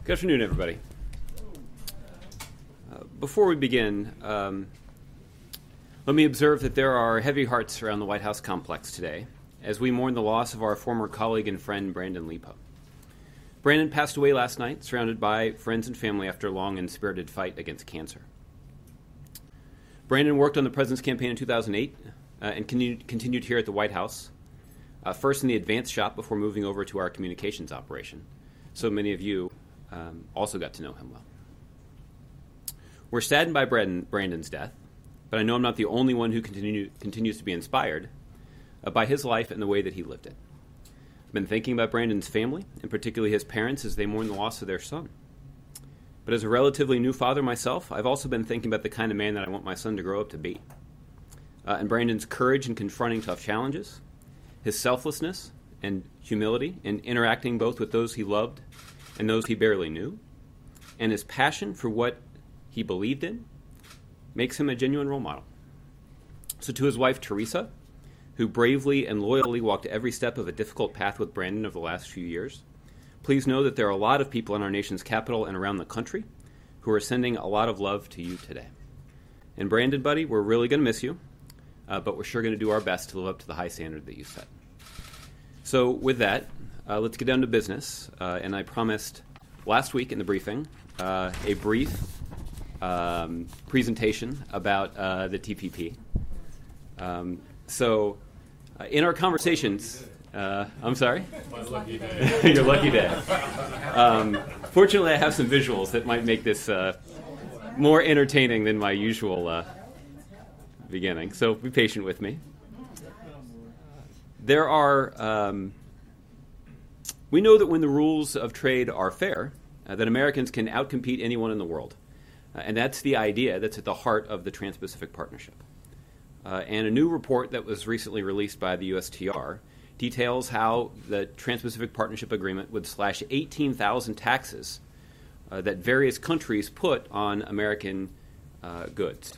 Good afternoon, everybody. Before we begin, let me observe that there are heavy hearts around the White House complex today as we mourn the loss of our former colleague and friend, Brandon Lipo. Brandon passed away last night, surrounded by friends and family after a long and spirited fight against cancer. Brandon worked on the president's campaign in 2008 and continued here at the White House, first in the advance shop before moving over to our communications operation. So many of you also got to know him well. We're saddened by Brandon's death, but I know I'm not the only one who continues to be inspired by his life and the way that he lived it. I've been thinking about Brandon's family, and particularly his parents, as they mourn the loss of their son. But as a relatively new father myself, I've also been thinking about the kind of man that I want my son to grow up to be. And Brandon's courage in confronting tough challenges, his selflessness and humility in interacting both with those he loved and those he barely knew, and his passion for what he believed in makes him a genuine role model. So to his wife, Teresa, who bravely and loyally walked every step of a difficult path with Brandon over the last few years, please know that there are a lot of people in our nation's capital and around the country who are sending a lot of love to you today. And Brandon, buddy, we're really going to miss you, but we're sure going to do our best to live up to the high standard that you set. So with that, let's get down to business. And I promised last week in the briefing a brief presentation about the TPP. In our conversations, I'm sorry? My lucky day. Your lucky day. Fortunately, I have some visuals that might make this more entertaining than my usual beginning, so be patient with me. There are, we know that when the rules of trade are fair, that Americans can outcompete anyone in the world. And that's the idea that's at the heart of the Trans-Pacific Partnership. And a new report that was recently released by the USTR details how the Trans-Pacific Partnership Agreement would slash 18,000 taxes that various countries put on American goods.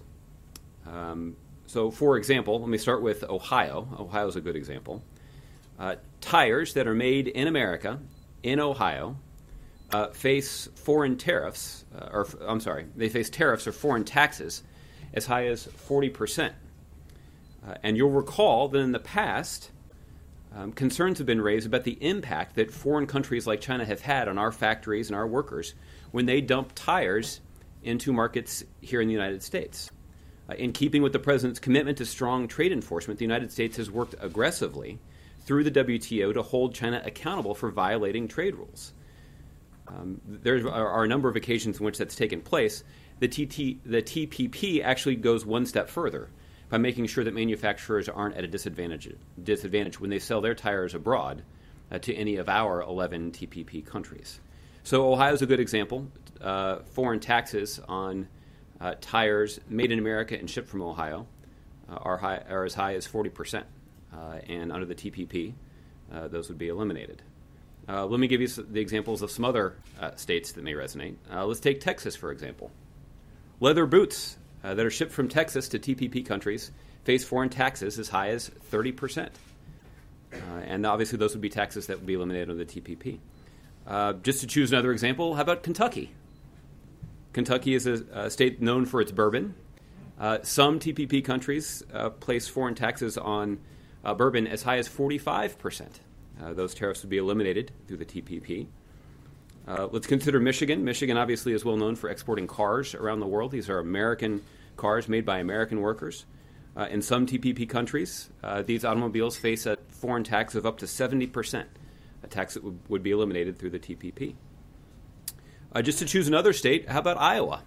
So, for example, let me start with Ohio. Ohio is a good example. Tires that are made in America, in Ohio, face foreign tariffs, they face tariffs or foreign taxes as high as 40%. And you'll recall that in the past, concerns have been raised about the impact that foreign countries like China have had on our factories and our workers when they dump tires into markets here in the United States. In keeping with the President's commitment to strong trade enforcement, the United States has worked aggressively through the WTO to hold China accountable for violating trade rules. There are a number of occasions in which that's taken place. The TPP actually goes one step further by making sure that manufacturers aren't at a disadvantage when they sell their tires abroad to any of our 11 TPP countries. So Ohio is a good example. Foreign taxes on tires made in America and shipped from Ohio are as high as 40%. And under the TPP, those would be eliminated. Let me give you the examples of some other states that may resonate. Let's take Texas, for example. Leather boots that are shipped from Texas to TPP countries face foreign taxes as high as 30%. And obviously those would be taxes that would be eliminated under the TPP. Just to choose another example, how about Kentucky? Kentucky is a state known for its bourbon. Some TPP countries place foreign taxes on bourbon as high as 45%. Those tariffs would be eliminated through the TPP. Let's consider Michigan. Michigan obviously is well known for exporting cars around the world. These are American cars made by American workers. In some TPP countries, these automobiles face a foreign tax of up to 70%, a tax that would be eliminated through the TPP. Just to choose another state, how about Iowa?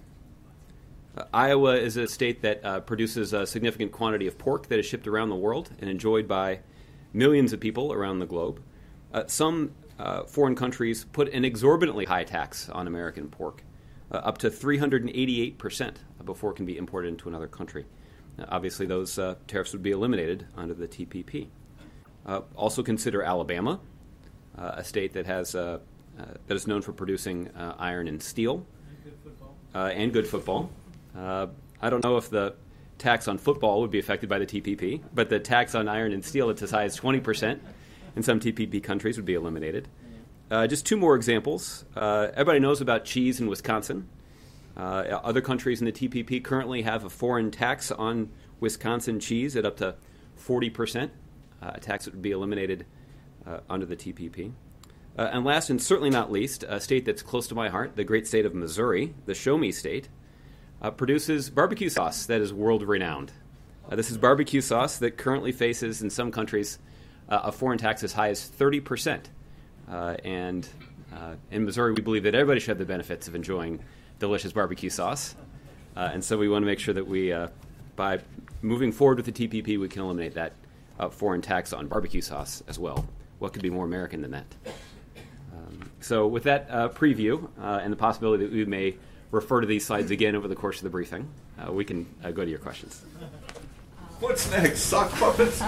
Iowa is a state that produces a significant quantity of pork that is shipped around the world and enjoyed by millions of people around the globe. Some foreign countries put an exorbitantly high tax on American pork, up to 388% before it can be imported into another country. Obviously, those tariffs would be eliminated under the TPP. Also consider Alabama, a state that has that is known for producing iron and steel. And good football. I don't know if the tax on football would be affected by the TPP, but the tax on iron and steel, it's as high as 20% in some TPP countries, would be eliminated. Just two more examples. Everybody knows about cheese in Wisconsin. Other countries in the TPP currently have a foreign tax on Wisconsin cheese at up to 40%, a tax that would be eliminated under the TPP. And last and certainly not least, a state that's close to my heart, the great state of Missouri, the Show Me State, produces barbecue sauce that is world-renowned. This is barbecue sauce that currently faces, in some countries, a foreign tax as high as 30%. And in Missouri, we believe that everybody should have the benefits of enjoying delicious barbecue sauce. And so we want to make sure that we, by moving forward with the TPP, we can eliminate that foreign tax on barbecue sauce as well. What could be more American than that? So with that preview and the possibility that we may refer to these slides again over the course of the briefing, we can go to your questions. What's next? Sock puppets?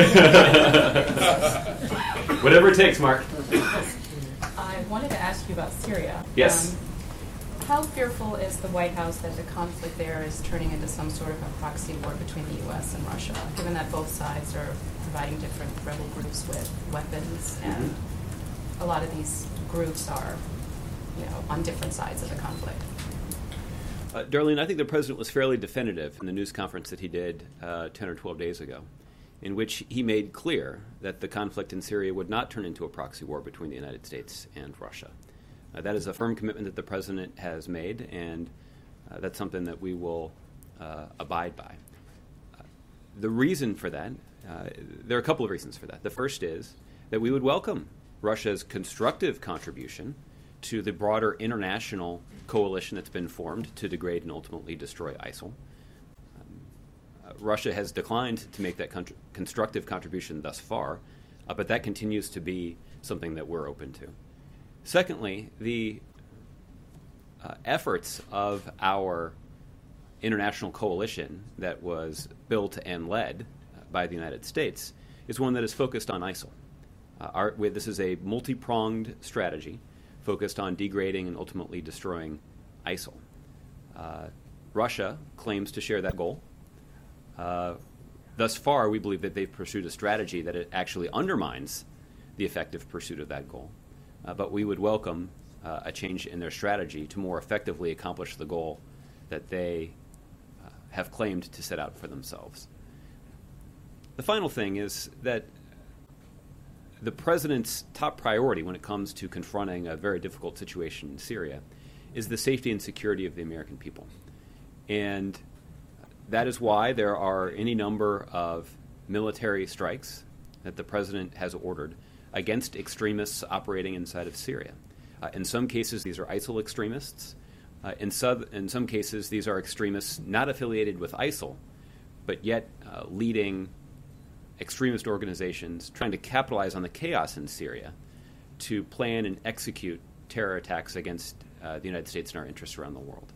Whatever it takes, Mark. I wanted to ask you about Syria. Yes. How fearful is the White House that the conflict there is turning into some sort of a proxy war between the U.S. and Russia, given that both sides are providing different rebel groups with weapons, and a lot of these groups are, on different sides of the conflict? Darlene, I think the president was fairly definitive in the news conference that he did 10 or 12 days ago, in which he made clear that the conflict in Syria would not turn into a proxy war between the United States and Russia. That is a firm commitment that the president has made, and that's something that we will abide by. The reason for that, there are a couple of reasons for that. The first is that we would welcome Russia's constructive contribution to the broader international coalition that's been formed to degrade and ultimately destroy ISIL. Russia has declined to make that constructive contribution thus far, but that continues to be something that we're open to. Secondly, the efforts of our international coalition that was built and led by the United States is one that is focused on ISIL. This is a multi-pronged strategy focused on degrading and ultimately destroying ISIL. Russia claims to share that goal. Thus far, we believe that they've pursued a strategy that it actually undermines the effective pursuit of that goal. But we would welcome a change in their strategy to more effectively accomplish the goal that they have claimed to set out for themselves. The final thing is that the president's top priority when it comes to confronting a very difficult situation in Syria is the safety and security of the American people. And that is why there are any number of military strikes that the president has ordered against extremists operating inside of Syria. In some cases, these are ISIL extremists. In some cases, these are extremists not affiliated with ISIL, but yet leading extremist organizations trying to capitalize on the chaos in Syria to plan and execute terror attacks against the United States and our interests around the world.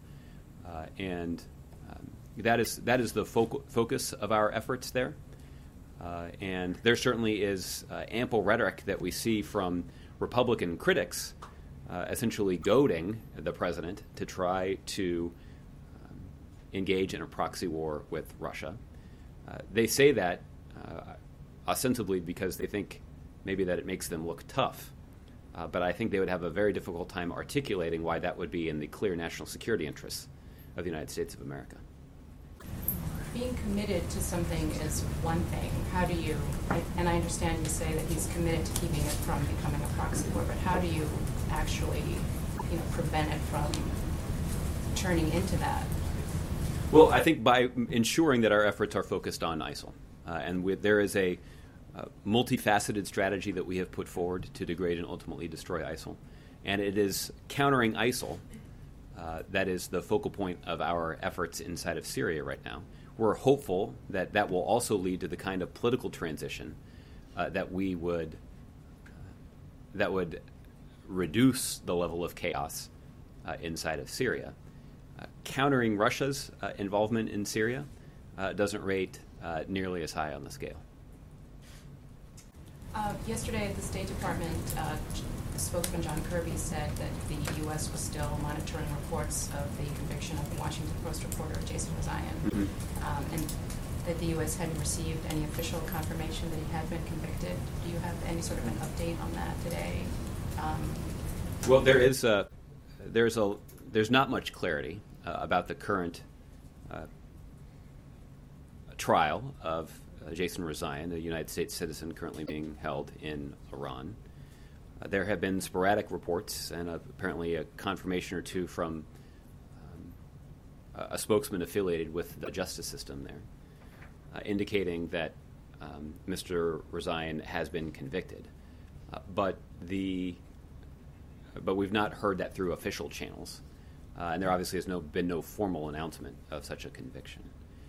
That is the focus of our efforts there. And there certainly is ample rhetoric that we see from Republican critics essentially goading the president to try to engage in a proxy war with Russia. They say that ostensibly because they think maybe that it makes them look tough. But I think they would have a very difficult time articulating why that would be in the clear national security interests of the United States of America. Being committed to something is one thing. How do you, and I understand you say that he's committed to keeping it from becoming a proxy war, but how do you actually prevent it from turning into that? Well, I think by ensuring that our efforts are focused on ISIL. There is a multifaceted strategy that we have put forward to degrade and ultimately destroy ISIL. And it is countering ISIL that is the focal point of our efforts inside of Syria right now. We're hopeful that that will also lead to the kind of political transition that would reduce the level of chaos inside of Syria. Countering Russia's involvement in Syria doesn't rate nearly as high on the scale. Yesterday at the State Department, spokesman John Kirby said that the U.S. was still monitoring reports of the conviction of the Washington Post reporter Jason Rezaian, and that the U.S. hadn't received any official confirmation that he had been convicted. Do you have any sort of an update on that today? Well, there's not much clarity about the current trial of Jason Rezaian, a United States citizen currently being held in Iran. There have been sporadic reports and apparently a confirmation or two from a spokesman affiliated with the justice system there, indicating that Mr. Rezaian has been convicted. But we've not heard that through official channels, and there obviously has been no formal announcement of such a conviction.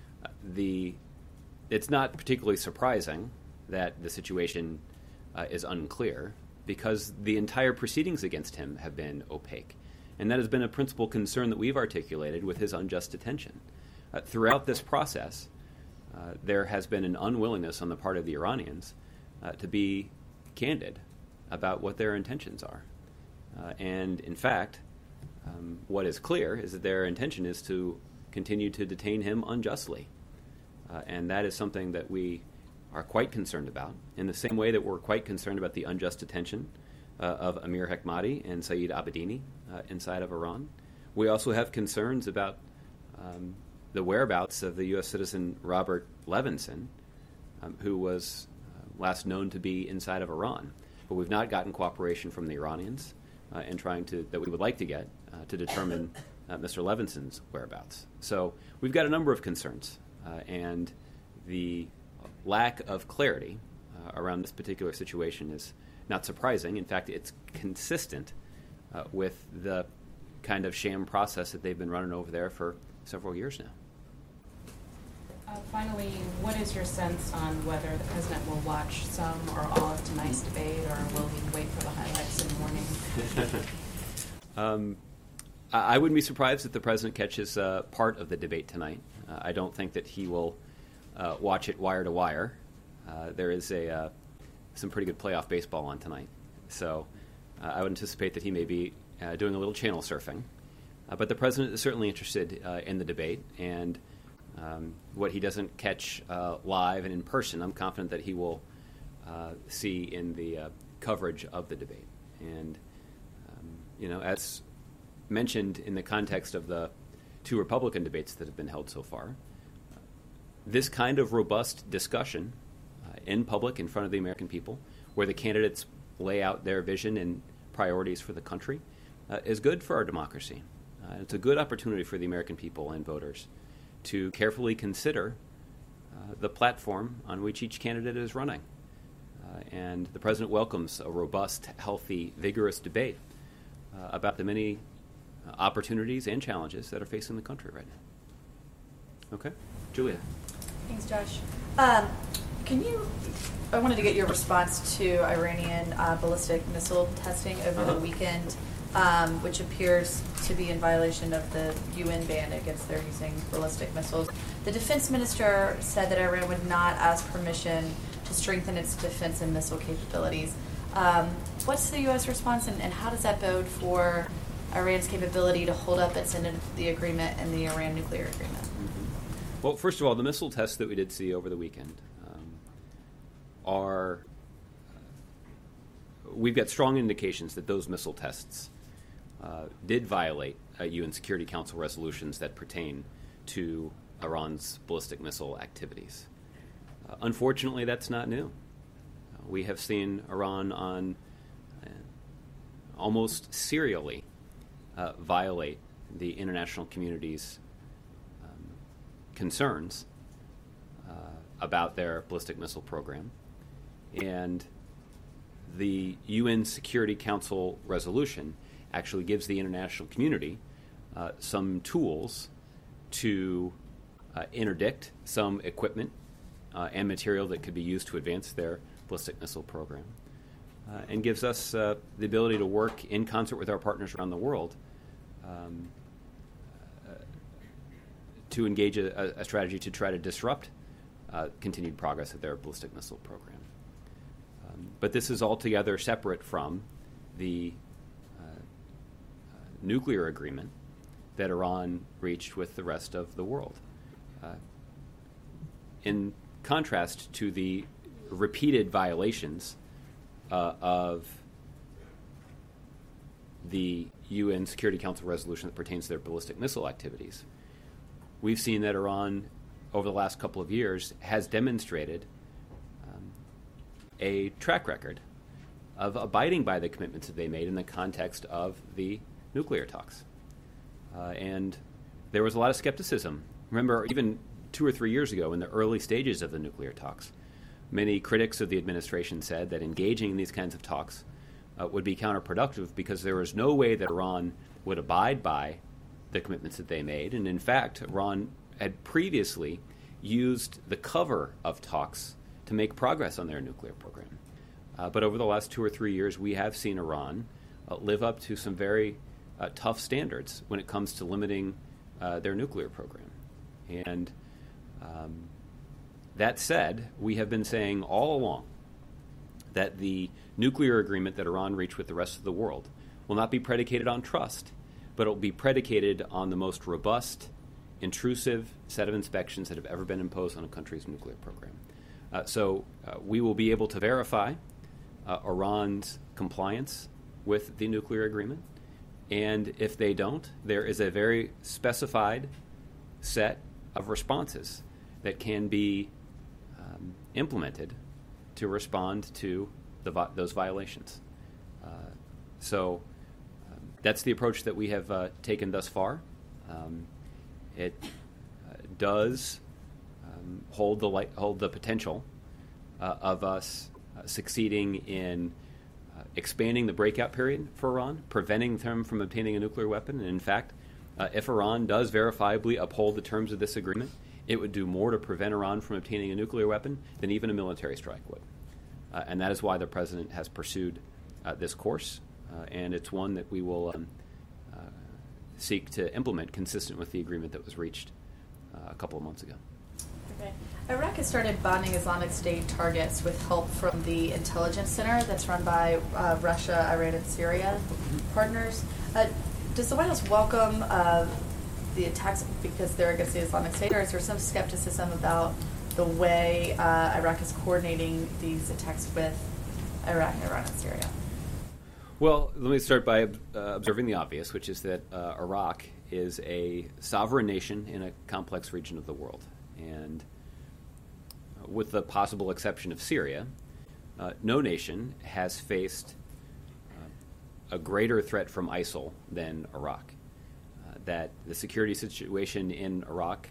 It's not particularly surprising that the situation is unclear, because the entire proceedings against him have been opaque, and that has been a principal concern that we've articulated with his unjust detention. Throughout this process, there has been an unwillingness on the part of the Iranians to be candid about what their intentions are. And in fact, what is clear is that their intention is to continue to detain him unjustly. And that is something that we are quite concerned about, in the same way that we're quite concerned about the unjust detention of Amir Hekmati and Saeed Abedini inside of Iran. We also have concerns about the whereabouts of the U.S. citizen Robert Levinson, who was last known to be inside of Iran. But we've not gotten cooperation from the Iranians in trying that we would like to get to determine Mr. Levinson's whereabouts. So we've got a number of concerns, and the lack of clarity around this particular situation is not surprising. In fact, it's consistent with the kind of sham process that they've been running over there for several years now. Finally, what is your sense on whether the president will watch some or all of tonight's debate, or will he wait for the highlights in the morning? I wouldn't be surprised if the president catches part of the debate tonight. I don't think that he will watch it wire to wire. There is some pretty good playoff baseball on tonight, so I would anticipate that he may be doing a little channel surfing. But the president is certainly interested in the debate, and what he doesn't catch live and in person, I'm confident that he will see in the coverage of the debate. And, as mentioned in the context of the two Republican debates that have been held so far, this kind of robust discussion in public in front of the American people, where the candidates lay out their vision and priorities for the country, is good for our democracy. It's a good opportunity for the American people and voters to carefully consider the platform on which each candidate is running. And the president welcomes a robust, healthy, vigorous debate about the many opportunities and challenges that are facing the country right now. Okay, Julia. Thanks, Josh. I wanted to get your response to Iranian ballistic missile testing over the weekend, which appears to be in violation of the UN ban against their using ballistic missiles. The defense minister said that Iran would not ask permission to strengthen its defense and missile capabilities. What's the U.S. response, and how does that bode for Iran's capability to hold up its end of the agreement and the Iran nuclear agreement? Mm-hmm. Well, first of all, the missile tests that we did see over the weekend we've got strong indications that those missile tests did violate UN Security Council resolutions that pertain to Iran's ballistic missile activities. Unfortunately, that's not new. We have seen Iran on almost serially violate the international community's concerns about their ballistic missile program. And the UN Security Council resolution actually gives the international community some tools to interdict some equipment and material that could be used to advance their ballistic missile program, and gives us the ability to work in concert with our partners around the world to engage a strategy to try to disrupt continued progress of their ballistic missile program. But this is altogether separate from the nuclear agreement that Iran reached with the rest of the world. In contrast to the repeated violations of the UN Security Council resolution that pertains to their ballistic missile activities, we've seen that Iran, over the last couple of years, has demonstrated a track record of abiding by the commitments that they made in the context of the nuclear talks. And there was a lot of skepticism. Remember, even 2 or 3 years ago, in the early stages of the nuclear talks, many critics of the administration said that engaging in these kinds of talks would be counterproductive because there was no way that Iran would abide by the commitments that they made. And in fact, Iran had previously used the cover of talks to make progress on their nuclear program. But over the last 2 or 3 years, we have seen Iran live up to some very tough standards when it comes to limiting their nuclear program. And that said, we have been saying all along that the nuclear agreement that Iran reached with the rest of the world will not be predicated on trust, but it will be predicated on the most robust, intrusive set of inspections that have ever been imposed on a country's nuclear program. So we will be able to verify Iran's compliance with the nuclear agreement. And if they don't, there is a very specified set of responses that can be implemented to respond to those violations. So that's the approach that we have taken thus far. It does hold the potential of us succeeding in expanding the breakout period for Iran, preventing them from obtaining a nuclear weapon. And in fact, if Iran does verifiably uphold the terms of this agreement, it would do more to prevent Iran from obtaining a nuclear weapon than even a military strike would. And that is why the president has pursued this course, and it's one that we will seek to implement consistent with the agreement that was reached a couple of months ago. Okay. Iraq has started bombing Islamic State targets with help from the intelligence center that's run by Russia, Iran, and Syria partners. Does the White House welcome the attacks because they're against the Islamic State, or is there some skepticism about the way Iraq is coordinating these attacks with Iraq, Iran, and Syria? Well, let me start by observing the obvious, which is that Iraq is a sovereign nation in a complex region of the world. And with the possible exception of Syria, no nation has faced a greater threat from ISIL than Iraq. That the security situation in Iraq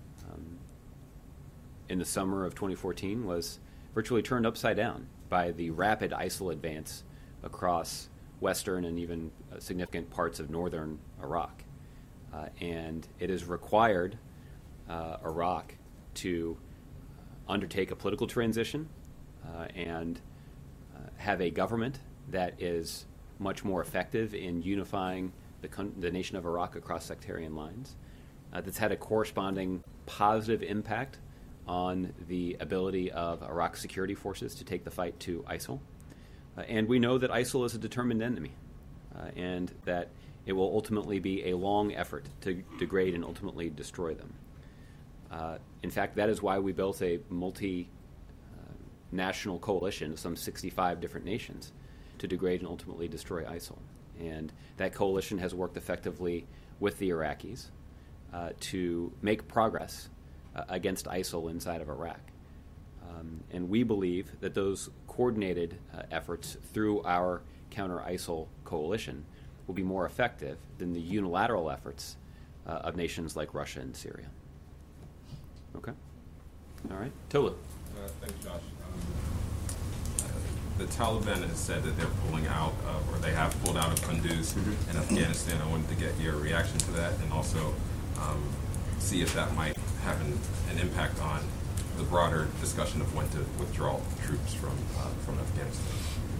in the summer of 2014 was virtually turned upside down by the rapid ISIL advance across western and even significant parts of northern Iraq. And it has required Iraq to undertake a political transition and have a government that is much more effective in unifying the nation of Iraq across sectarian lines. That's had a corresponding positive impact on the ability of Iraq's security forces to take the fight to ISIL. And we know that ISIL is a determined enemy and that it will ultimately be a long effort to degrade and ultimately destroy them. In fact, that is why we built a multi-national coalition of some 65 different nations to degrade and ultimately destroy ISIL. And that coalition has worked effectively with the Iraqis to make progress against ISIL inside of Iraq. And we believe that those coordinated efforts through our counter-ISIL coalition will be more effective than the unilateral efforts of nations like Russia and Syria. Okay. All right. Tolu. Thanks, Josh. The Taliban has said that they're pulling out, or they have pulled out of Kunduz in Afghanistan. I wanted to get your reaction to that, and also see if that might have an impact on the broader discussion of when to withdraw troops from Afghanistan.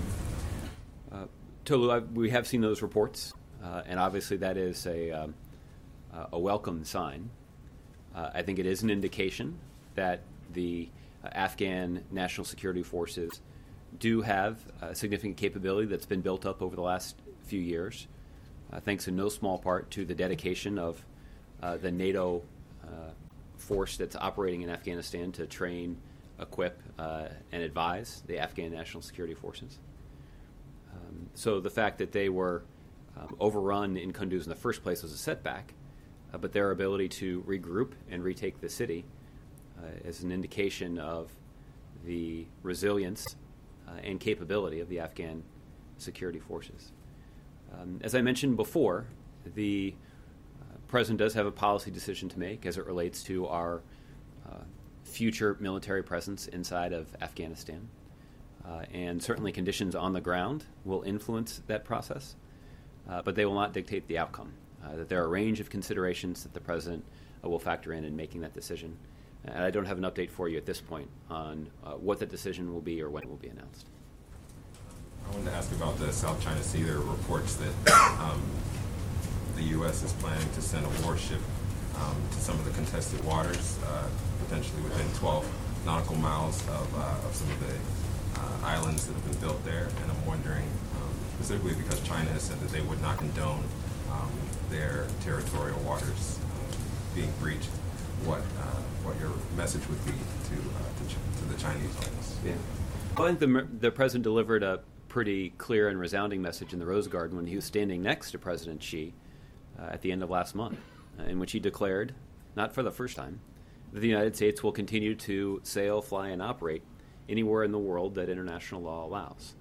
Tolu, we have seen those reports, and obviously that is a welcome sign. I think it is an indication that the Afghan National Security Forces do have a significant capability that's been built up over the last few years, thanks in no small part to the dedication of the NATO force that's operating in Afghanistan to train, equip, and advise the Afghan National Security Forces. So the fact that they were overrun in Kunduz in the first place was a setback, but their ability to regroup and retake the city is an indication of the resilience and capability of the Afghan security forces. As I mentioned before, the President does have a policy decision to make as it relates to our future military presence inside of Afghanistan. And certainly conditions on the ground will influence that process, but they will not dictate the outcome. That there are a range of considerations that the President will factor in making that decision. And I don't have an update for you at this point on what that decision will be or when it will be announced. I wanted to ask about the South China Sea. There are reports that the U.S. is planning to send a warship to some of the contested waters, potentially within 12 nautical miles of some of the islands that have been built there. And I'm wondering, specifically because China has said that they would not condone their territorial waters being breached, what your message would be to the Chinese on this? Yeah. Well, I think the President delivered a pretty clear and resounding message in the Rose Garden when he was standing next to President Xi at the end of last month, in which he declared, not for the first time, that the United States will continue to sail, fly, and operate anywhere in the world that international law allows.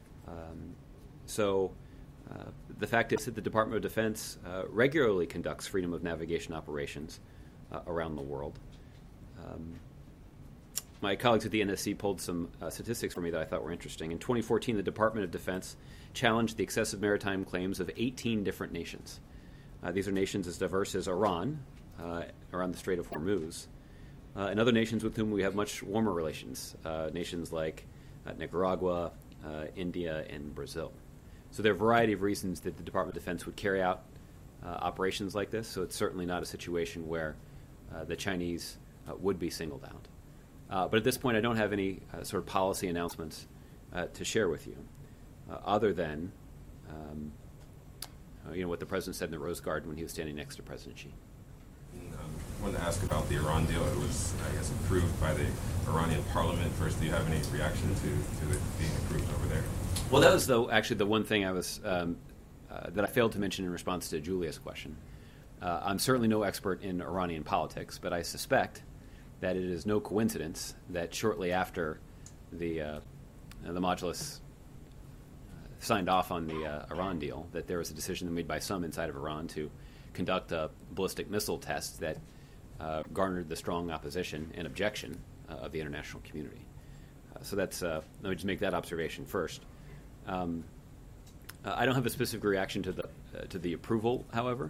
So the fact is that the Department of Defense regularly conducts freedom of navigation operations around the world. My colleagues at the NSC pulled some statistics for me that I thought were interesting. In 2014, the Department of Defense challenged the excessive maritime claims of 18 different nations. These are nations as diverse as Iran, around the Strait of Hormuz, and other nations with whom we have much warmer relations, nations like Nicaragua, India, and Brazil. So there are a variety of reasons that the Department of Defense would carry out operations like this, so it's certainly not a situation where the Chinese would be singled out. But at this point, I don't have any sort of policy announcements to share with you, other than what the President said in the Rose Garden when he was standing next to President Xi. I wanted to ask about the Iran deal. It was, I guess, approved by the Iranian parliament. First, do you have any reaction to it being approved over there? Well, that was actually the one thing I was that I failed to mention in response to Julia's question. I'm certainly no expert in Iranian politics, but I suspect that it is no coincidence that shortly after the Majlis signed off on the Iran deal, that there was a decision made by some inside of Iran to conduct a ballistic missile test that garnered the strong opposition and objection of the international community. So that's let me just make that observation first. I don't have a specific reaction to the approval, however,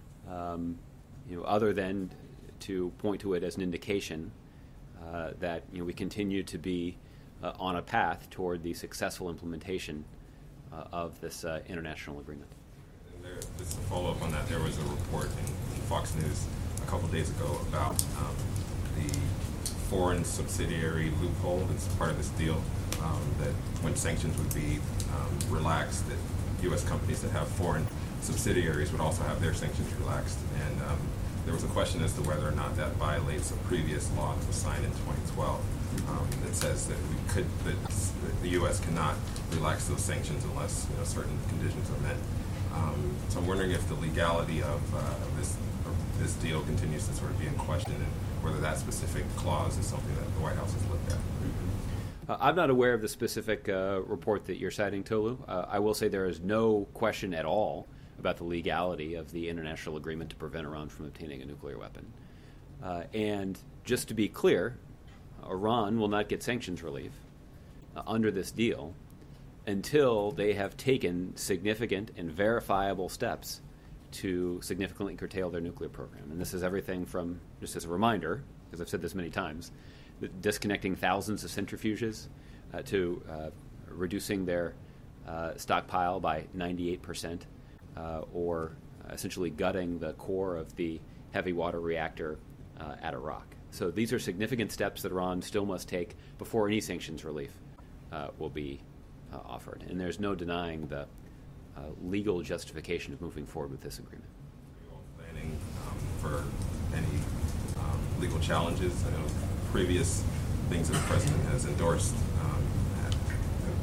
other than to point to it as an indication that we continue to be on a path toward the successful implementation of this international agreement. And just to follow up on that, there was a report in Fox News a couple days ago about the foreign subsidiary loophole that's part of this deal, that when sanctions would be relaxed, that U.S. companies that have foreign subsidiaries would also have their sanctions relaxed. And there was a question as to whether or not that violates a previous law that was signed in 2012 that says that the U.S. cannot relax those sanctions unless certain conditions are met. So I'm wondering if the legality of this deal continues to sort of be in question, and whether that specific clause is something that the White House has looked at. I'm not aware of the specific report that you're citing, Tolu. I will say there is no question at all about the legality of the international agreement to prevent Iran from obtaining a nuclear weapon. And just to be clear, Iran will not get sanctions relief under this deal until they have taken significant and verifiable steps to significantly curtail their nuclear program. And this is everything from, just as a reminder, because I've said this many times, disconnecting thousands of centrifuges to reducing their stockpile by 98%, or essentially gutting the core of the heavy water reactor at Iraq. So these are significant steps that Iran still must take before any sanctions relief will be offered. And there's no denying the legal justification of moving forward with this agreement. Are you all planning for any legal challenges? I know previous things that the President has endorsed have been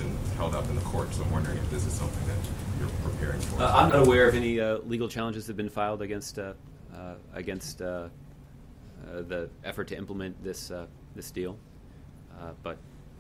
held up in the court. So I'm wondering if this is something that you're preparing for. I'm not aware of any legal challenges that have been filed against the effort to implement this deal, but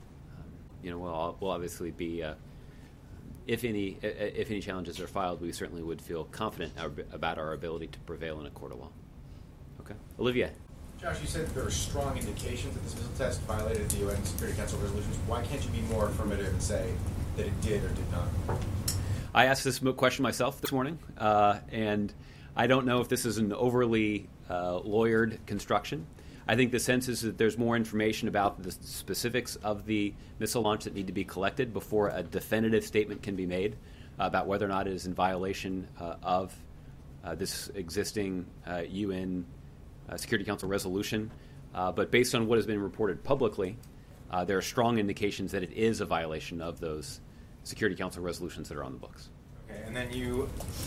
we'll obviously be. If any challenges are filed, we certainly would feel confident about our ability to prevail in a court of law. Okay, Olivia. Josh, you said there are strong indications that this missile test violated the UN Security Council resolutions. Why can't you be more affirmative and say that it did or did not? I asked this question myself this morning, and I don't know if this is an overly lawyered construction. I think the sense is that there's more information about the specifics of the missile launch that need to be collected before a definitive statement can be made about whether or not it is in violation of this existing UN Security Council resolution. But based on what has been reported publicly, there are strong indications that it is a violation of those Security Council resolutions that are on the books. Okay, and then you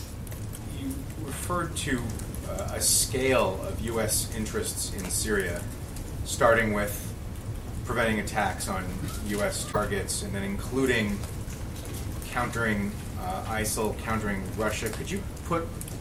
referred to a scale of U.S. interests in Syria, starting with preventing attacks on U.S. targets, and then including countering ISIL, countering Russia. Could you put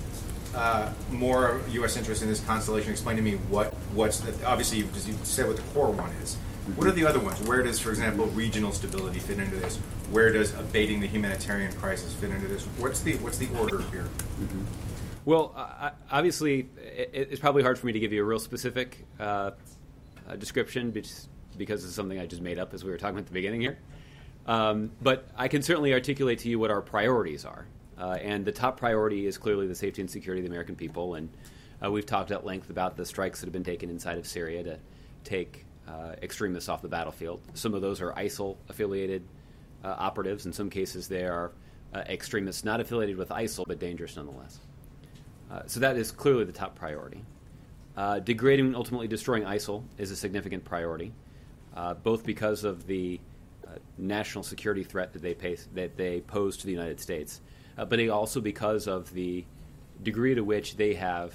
more U.S. interest in this constellation? Explain to me what's the, obviously you said what the core one is. What are the other ones? Where does, for example, regional stability fit into this? Where does abating the humanitarian crisis fit into this? What's the order here? Mm-hmm. Well, obviously, it's probably hard for me to give you a real specific description because it's something I just made up as we were talking at the beginning here. But I can certainly articulate to you what our priorities are. And the top priority is clearly the safety and security of the American people. And we've talked at length about the strikes that have been taken inside of Syria to take extremists off the battlefield. Some of those are ISIL-affiliated operatives. In some cases, they are extremists not affiliated with ISIL, but dangerous nonetheless. So that is clearly the top priority. Degrading and ultimately destroying ISIL is a significant priority, both because of the national security threat that they pose to the United States, but also because of the degree to which they have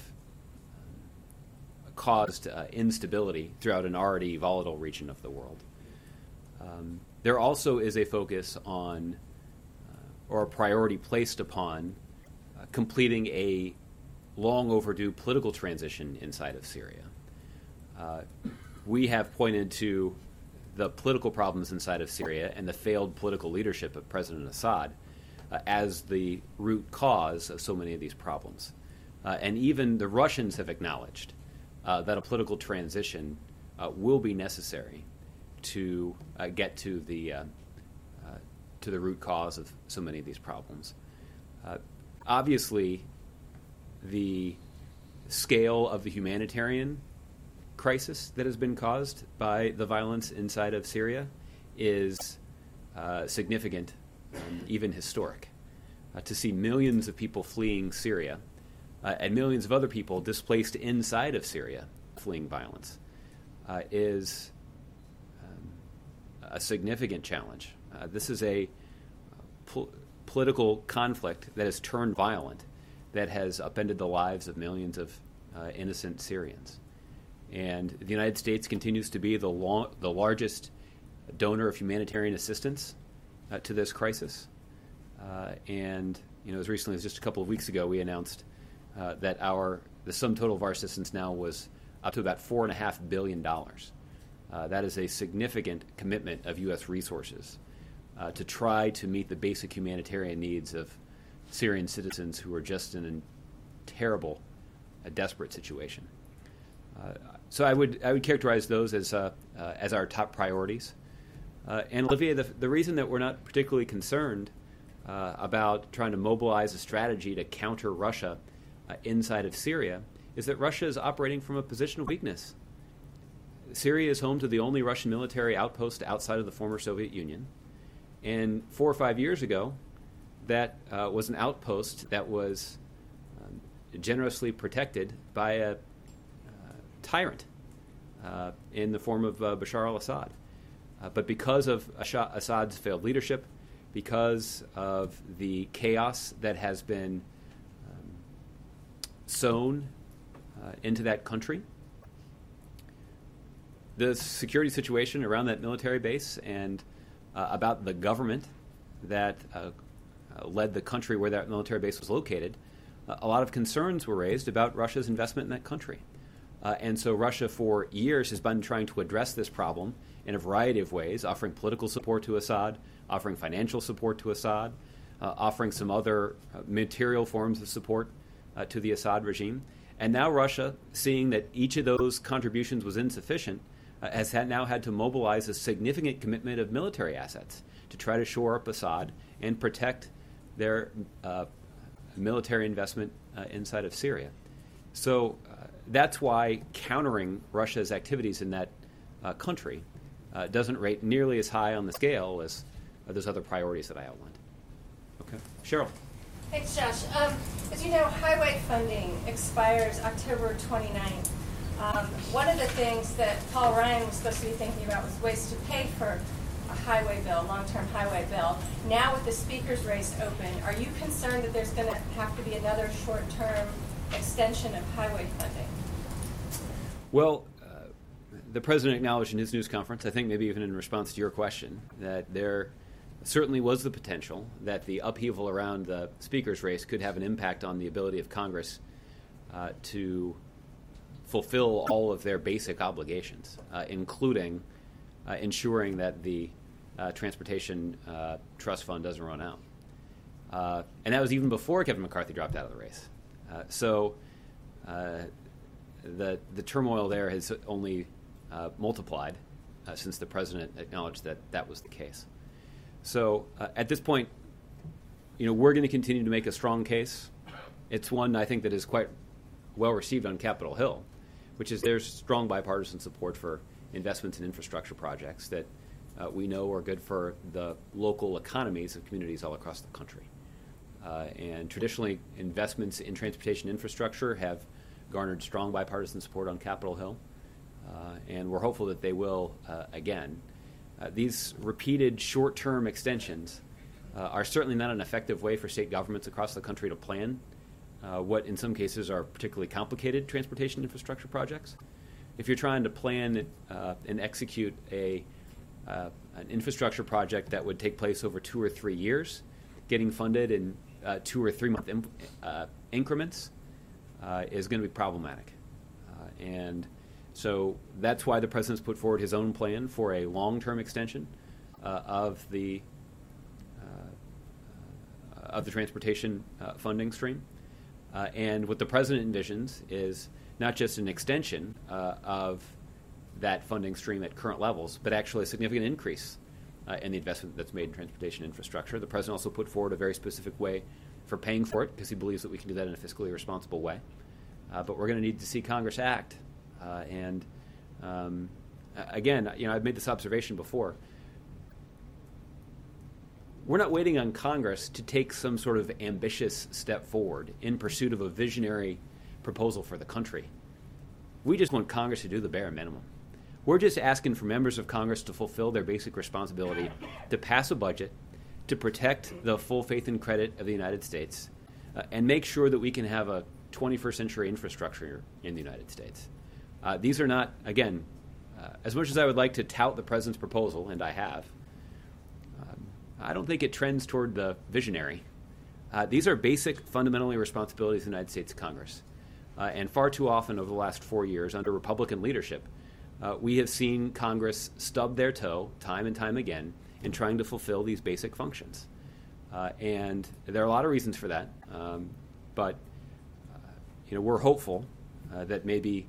caused instability throughout an already volatile region of the world. There also is a focus on, or a priority placed upon, completing a long overdue political transition inside of Syria. We have pointed to the political problems inside of Syria and the failed political leadership of President Assad as the root cause of so many of these problems. And even the Russians have acknowledged that a political transition will be necessary to get to the root cause of so many of these problems. Obviously, the scale of the humanitarian crisis that has been caused by the violence inside of Syria is significant and even historic. To see millions of people fleeing Syria and millions of other people displaced inside of Syria fleeing violence is a significant challenge. This is a political conflict that has turned violent, that has upended the lives of millions of innocent Syrians. And the United States continues to be the largest donor of humanitarian assistance to this crisis. And as recently as just a couple of weeks ago, we announced that the sum total of our assistance now was up to about $4.5 billion. That is a significant commitment of U.S. resources to try to meet the basic humanitarian needs of Syrian citizens who are just in a terrible, desperate situation. So I would characterize those as our top priorities. And Olivier, the reason that we're not particularly concerned about trying to mobilize a strategy to counter Russia inside of Syria is that Russia is operating from a position of weakness. Syria is home to the only Russian military outpost outside of the former Soviet Union. And 4 or 5 years ago, that was an outpost that was generously protected by a tyrant in the form of Bashar al-Assad. But because of Assad's failed leadership, because of the chaos that has been sown into that country, the security situation around that military base and about the government that led the country where that military base was located, a lot of concerns were raised about Russia's investment in that country. And so Russia for years has been trying to address this problem in a variety of ways, offering political support to Assad, offering financial support to Assad, offering some other material forms of support to the Assad regime. And now Russia, seeing that each of those contributions was insufficient, has now had to mobilize a significant commitment of military assets to try to shore up Assad and protect their military investment inside of Syria. So that's why countering Russia's activities in that country doesn't rate nearly as high on the scale as those other priorities that I outlined. Okay. Cheryl. Thanks, Josh. As you know, highway funding expires October 29th. One of the things that Paul Ryan was supposed to be thinking about was ways to pay for a highway bill, long-term highway bill. Now with the speaker's race open, are you concerned that there's going to have to be another short-term extension of highway funding? Well, the president acknowledged in his news conference, I think maybe even in response to your question, that there certainly was the potential that the upheaval around the speaker's race could have an impact on the ability of Congress to fulfill all of their basic obligations, including ensuring that the Transportation Trust Fund doesn't run out. And that was even before Kevin McCarthy dropped out of the race. So the turmoil there has only multiplied since the president acknowledged that that was the case. So at this point, we're going to continue to make a strong case. It's one I think that is quite well received on Capitol Hill, which is there's strong bipartisan support for investments in infrastructure projects that we know are good for the local economies of communities all across the country. And traditionally, investments in transportation infrastructure have garnered strong bipartisan support on Capitol Hill, and we're hopeful that they will again. These repeated short-term extensions are certainly not an effective way for state governments across the country to plan what in some cases are particularly complicated transportation infrastructure projects. If you're trying to plan and execute an infrastructure project that would take place over 2 or 3 years, getting funded in 2 or 3 month increments is going to be problematic. And so that's why the president's put forward his own plan for a long-term extension of the transportation funding stream. And what the president envisions is not just an extension of that funding stream at current levels, but actually a significant increase in the investment that's made in transportation infrastructure. The president also put forward a very specific way for paying for it because he believes that we can do that in a fiscally responsible way. But we're going to need to see Congress act. Again, I've made this observation before. We're not waiting on Congress to take some sort of ambitious step forward in pursuit of a visionary proposal for the country. We just want Congress to do the bare minimum. We're just asking for members of Congress to fulfill their basic responsibility to pass a budget, to protect the full faith and credit of the United States, and make sure that we can have a 21st century infrastructure in the United States. These are not, again, as much as I would like to tout the president's proposal, and I have, I don't think it trends toward the visionary. These are basic, fundamentally responsibilities of the United States Congress. And far too often over the last 4 years under Republican leadership, we have seen Congress stub their toe time and time again in trying to fulfill these basic functions. And there are a lot of reasons for that. But we're hopeful that maybe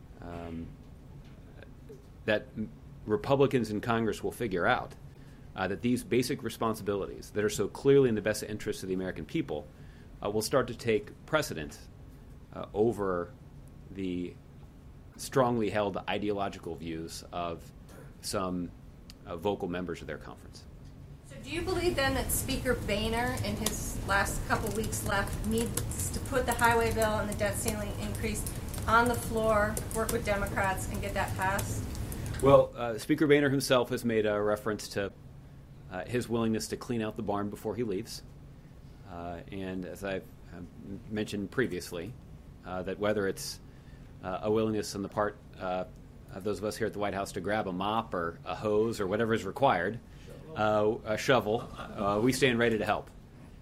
that Republicans in Congress will figure out that these basic responsibilities that are so clearly in the best interest of the American people will start to take precedent over the strongly held ideological views of some vocal members of their conference. So do you believe then that Speaker Boehner in his last couple weeks left needs to put the highway bill and the debt ceiling increase on the floor, work with Democrats, and get that passed? Well, Speaker Boehner himself has made a reference to his willingness to clean out the barn before he leaves. And as I've mentioned previously, that whether it's a willingness on the part of those of us here at the White House to grab a mop or a hose or whatever is required a shovel, we stand ready to help.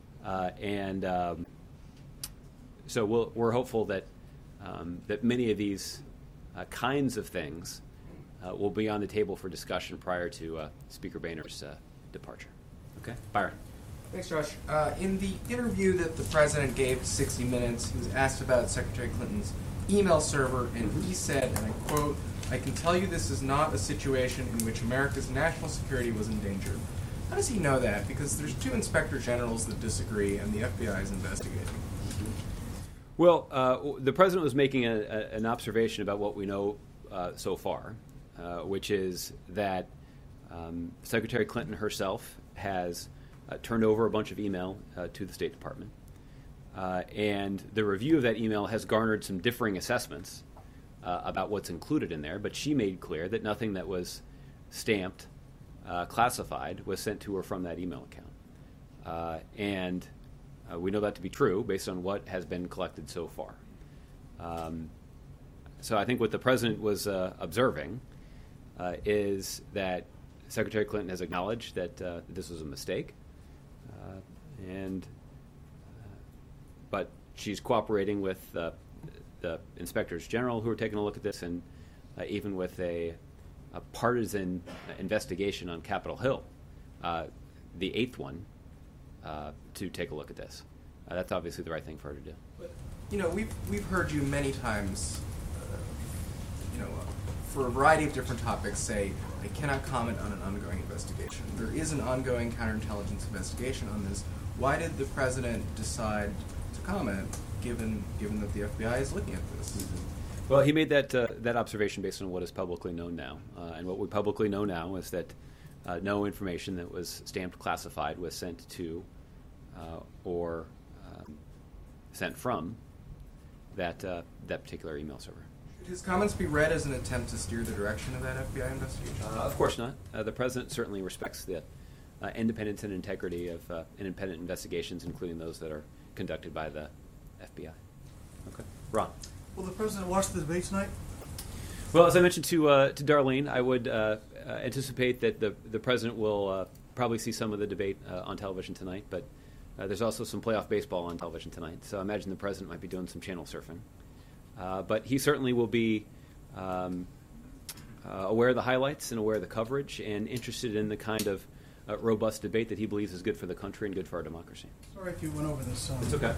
So we're hopeful that that many of these kinds of things will be on the table for discussion prior to Speaker Boehner's departure. Okay, Byron. Thanks, Josh. In the interview that the president gave to 60 Minutes, he was asked about Secretary Clinton's email server, and he said, and I quote, "I can tell you this is not a situation in which America's national security was endangered." How does he know that? Because there's 2 inspector generals that disagree, and the FBI is investigating. Well, the president was making an observation about what we know so far, which is that Secretary Clinton herself has turned over a bunch of email to the State Department. And the review of that email has garnered some differing assessments about what's included in there, but she made clear that nothing that was stamped classified was sent to her from that email account. And we know that to be true based on what has been collected so far. So I think what the president was observing is that Secretary Clinton has acknowledged that this was a mistake, but she's cooperating with the inspectors general who are taking a look at this, and even with a partisan investigation on Capitol Hill, the 8th one, to take a look at this. That's obviously the right thing for her to do. But, we've heard you many times, for a variety of different topics, say, I cannot comment on an ongoing investigation. There is an ongoing counterintelligence investigation on this. Why did the president decide to comment, given that the FBI is looking at this? Well, he made that observation based on what is publicly known now. And what we publicly know now is that no information that was stamped classified was sent to or sent from that particular email server. Should his comments be read as an attempt to steer the direction of that FBI investigation? Of course not. The president certainly respects the independence and integrity of independent investigations, including those that are conducted by the FBI. Okay. Ron. Will the president watch the debate tonight? Well, as I mentioned to Darlene, I would anticipate that the president will probably see some of the debate on television tonight, but there's also some playoff baseball on television tonight, so I imagine the president might be doing some channel surfing. But he certainly will be aware of the highlights and aware of the coverage and interested in the kind of robust debate that he believes is good for the country and good for our democracy. Sorry if you went over this. It's okay.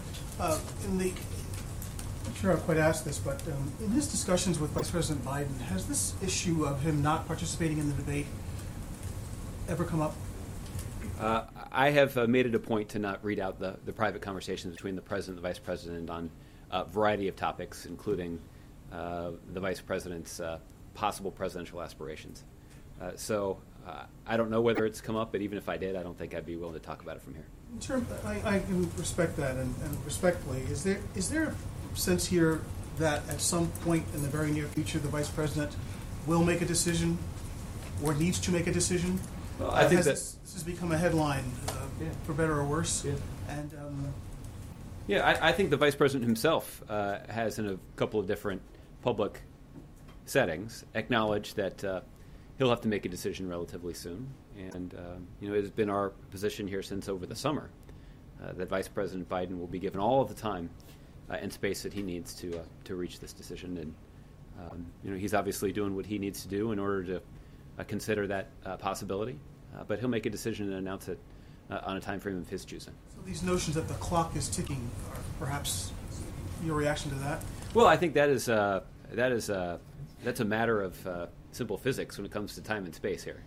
I'm sure I've quite asked this, but in his discussions with Vice President Biden, has this issue of him not participating in the debate ever come up? I have made it a point to not read out the private conversations between the president and the vice president on a variety of topics, including the vice president's possible presidential aspirations. So I don't know whether it's come up, but even if I did, I don't think I'd be willing to talk about it from here. I can respect that, and respectfully, is there a sense here that at some point in the very near future the vice president will make a decision or needs to make a decision? Well, I think this has become a headline, for better or worse. Yeah. And I think the vice president himself has, in a couple of different public settings, acknowledged that he'll have to make a decision relatively soon. And it has been our position here since over the summer that Vice President Biden will be given all of the time and space that he needs to reach this decision. And he's obviously doing what he needs to do in order to consider that possibility. But he'll make a decision and announce it on a time frame of his choosing. So these notions that the clock is ticking are perhaps your reaction to that? Well, I think that's a matter of simple physics when it comes to time and space here.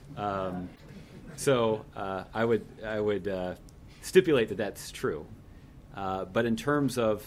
So I would stipulate that that's true. But in terms of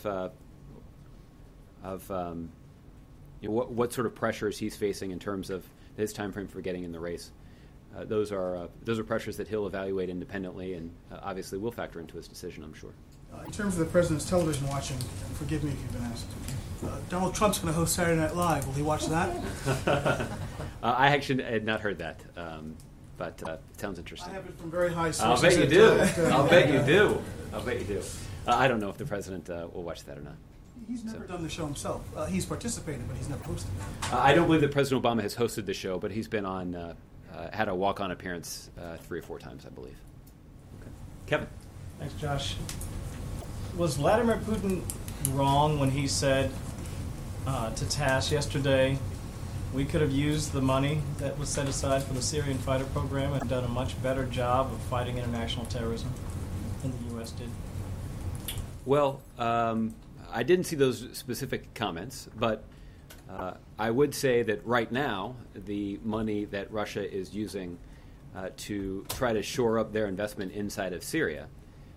what sort of pressures he's facing in terms of his time frame for getting in the race, those are pressures that he'll evaluate independently, and obviously will factor into his decision, I'm sure. In terms of the president's television watching, and forgive me if you've been asked, Donald Trump's going to host Saturday Night Live. Will he watch that? I actually had not heard that, but it sounds interesting. I have it from very high sources. I'll bet you do. I'll bet you do. I'll bet you do. I don't know if the president will watch that or not. He's never done the show himself. He's participated, but he's never hosted it. I don't believe that President Obama has hosted the show, but he's been on had a walk-on appearance 3 or 4 times, I believe. Okay. Kevin. Thanks, Josh. Was Vladimir Putin wrong when he said to TASS yesterday, we could have used the money that was set aside for the Syrian fighter program and done a much better job of fighting international terrorism than the U.S. did? Well, I didn't see those specific comments, but I would say that right now, the money that Russia is using to try to shore up their investment inside of Syria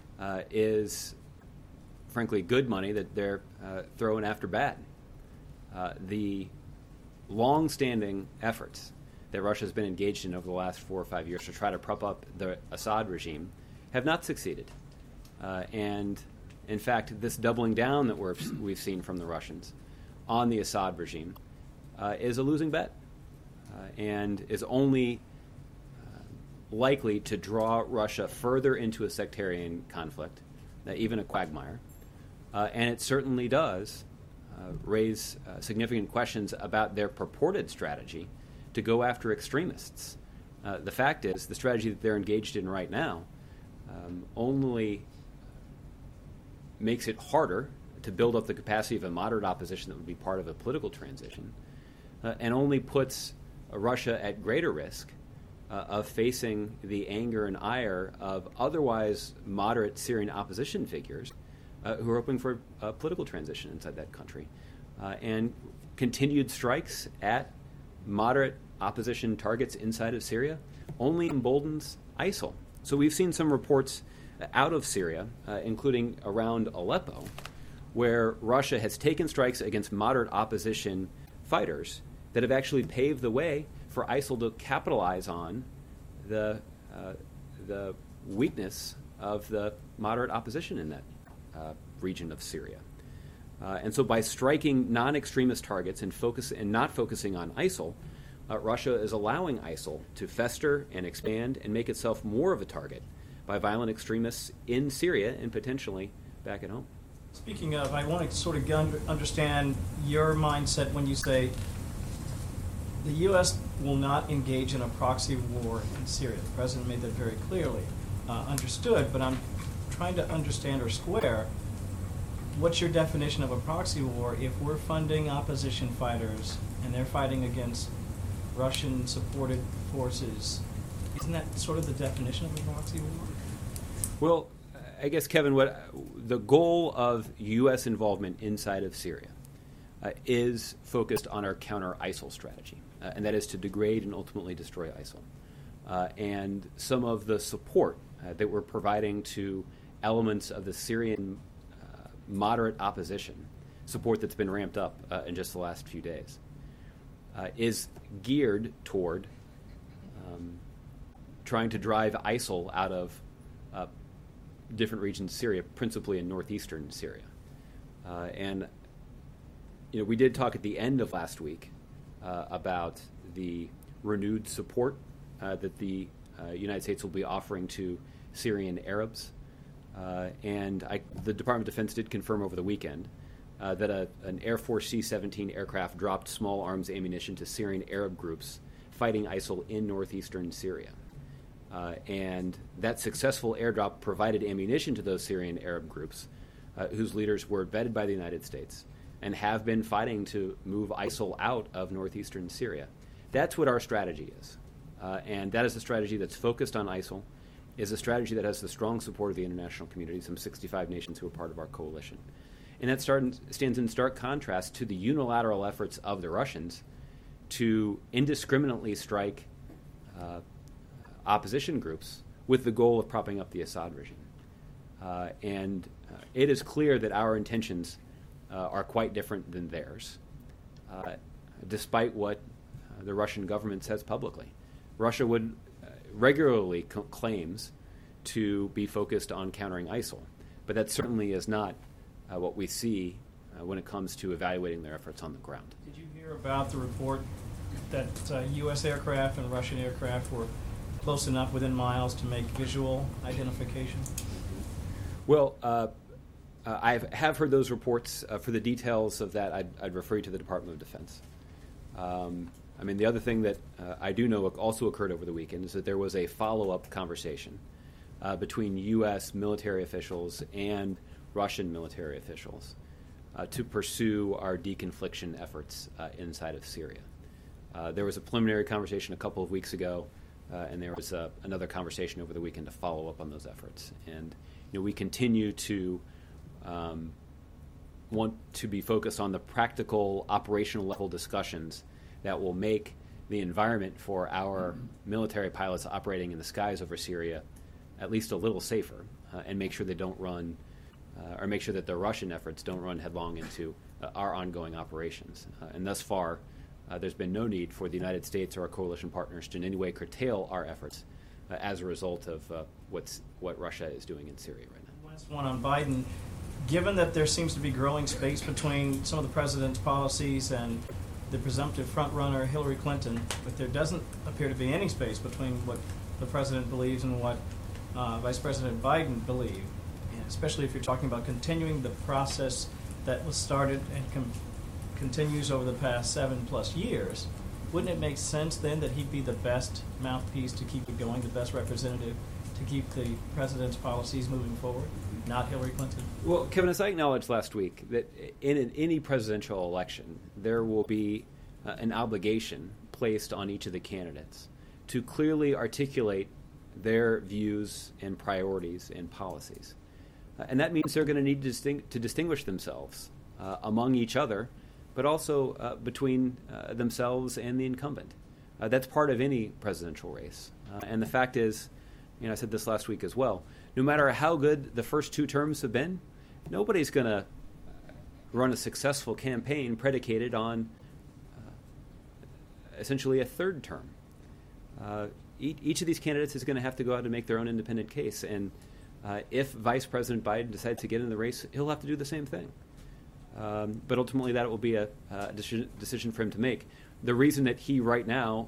is, frankly, good money that they're throwing after bad. The long-standing efforts that Russia has been engaged in over the last 4 or 5 years to try to prop up the Assad regime have not succeeded. And, in fact, this doubling down that we've seen from the Russians on the Assad regime is a losing bet and is only likely to draw Russia further into a sectarian conflict, even a quagmire. And it certainly does raise significant questions about their purported strategy to go after extremists. The fact is, the strategy that they're engaged in right now only makes it harder to build up the capacity of a moderate opposition that would be part of a political transition, and only puts Russia at greater risk of facing the anger and ire of otherwise moderate Syrian opposition figures who are hoping for a political transition inside that country. And continued strikes at moderate opposition targets inside of Syria only emboldens ISIL. So we've seen some reports out of Syria, including around Aleppo, where Russia has taken strikes against moderate opposition fighters that have actually paved the way for ISIL to capitalize on the weakness of the moderate opposition in that region of Syria. And so by striking non-extremist targets and not focusing on ISIL, Russia is allowing ISIL to fester and expand and make itself more of a target by violent extremists in Syria and potentially back at home. Speaking of, I want to sort of understand your mindset when you say the U.S. will not engage in a proxy war in Syria. The President made that very clearly. Understood, but I'm trying to understand or square what's your definition of a proxy war if we're funding opposition fighters and they're fighting against Russian-supported forces? Isn't that sort of the definition of a proxy war? Well, I guess, Kevin, what the goal of U.S. involvement inside of Syria is focused on our counter-ISIL strategy, and that is to degrade and ultimately destroy ISIL. And some of the support that we're providing to elements of the Syrian moderate opposition, support that's been ramped up in just the last few days, is geared toward trying to drive ISIL out of different regions of Syria, principally in northeastern Syria. And we did talk at the end of last week about the renewed support that the United States will be offering to Syrian Arabs. And the Department of Defense did confirm over the weekend that an Air Force C-17 aircraft dropped small arms ammunition to Syrian Arab groups fighting ISIL in northeastern Syria. And that successful airdrop provided ammunition to those Syrian Arab groups whose leaders were vetted by the United States and have been fighting to move ISIL out of northeastern Syria. That's what our strategy is. And that is a strategy that's focused on ISIL, is a strategy that has the strong support of the international community, some 65 nations who are part of our coalition. And that stands in stark contrast to the unilateral efforts of the Russians to indiscriminately strike opposition groups with the goal of propping up the Assad regime. And it is clear that our intentions are quite different than theirs, despite what the Russian government says publicly. Russia would regularly claims to be focused on countering ISIL, but that certainly is not what we see when it comes to evaluating their efforts on the ground. Did you hear about the report that U.S. aircraft and Russian aircraft were close enough within miles to make visual identification? Well, I have heard those reports. For the details of that, I'd refer you to the Department of Defense. I mean, the other thing that I do know also occurred over the weekend is that there was a follow-up conversation between U.S. military officials and Russian military officials to pursue our deconfliction efforts inside of Syria. There was a preliminary conversation a couple of weeks ago, and there was another conversation over the weekend to follow up on those efforts. And we continue to want to be focused on the practical, operational level discussions that will make the environment for our military pilots operating in the skies over Syria at least a little safer, and make sure they don't run, or make sure that the Russian efforts don't run headlong into our ongoing operations. And thus far, there's been no need for the United States or our coalition partners to in any way curtail our efforts as a result of what Russia is doing in Syria right now. Last one on Biden. Given that there seems to be growing space between some of the president's policies and the presumptive frontrunner Hillary Clinton, but there doesn't appear to be any space between what the president believes and what Vice President Biden believed, especially if you're talking about continuing the process that was started and continues over the past 7+ years, wouldn't it make sense then that he'd be the best mouthpiece to keep it going, the best representative to keep the president's policies moving forward, not Hillary Clinton? Well, Kevin, as I acknowledged last week, that in any presidential election, there will be an obligation placed on each of the candidates to clearly articulate their views and priorities and policies. And that means they're going to need to distinguish themselves among each other, but also between themselves and the incumbent. That's part of any presidential race. And the fact is, I said this last week as well, no matter how good the first 2 terms have been, nobody's going to run a successful campaign predicated on essentially a third term. Each of these candidates is going to have to go out and make their own independent case. And if Vice President Biden decides to get in the race, he'll have to do the same thing. But ultimately, that will be a decision for him to make. The reason that he right now,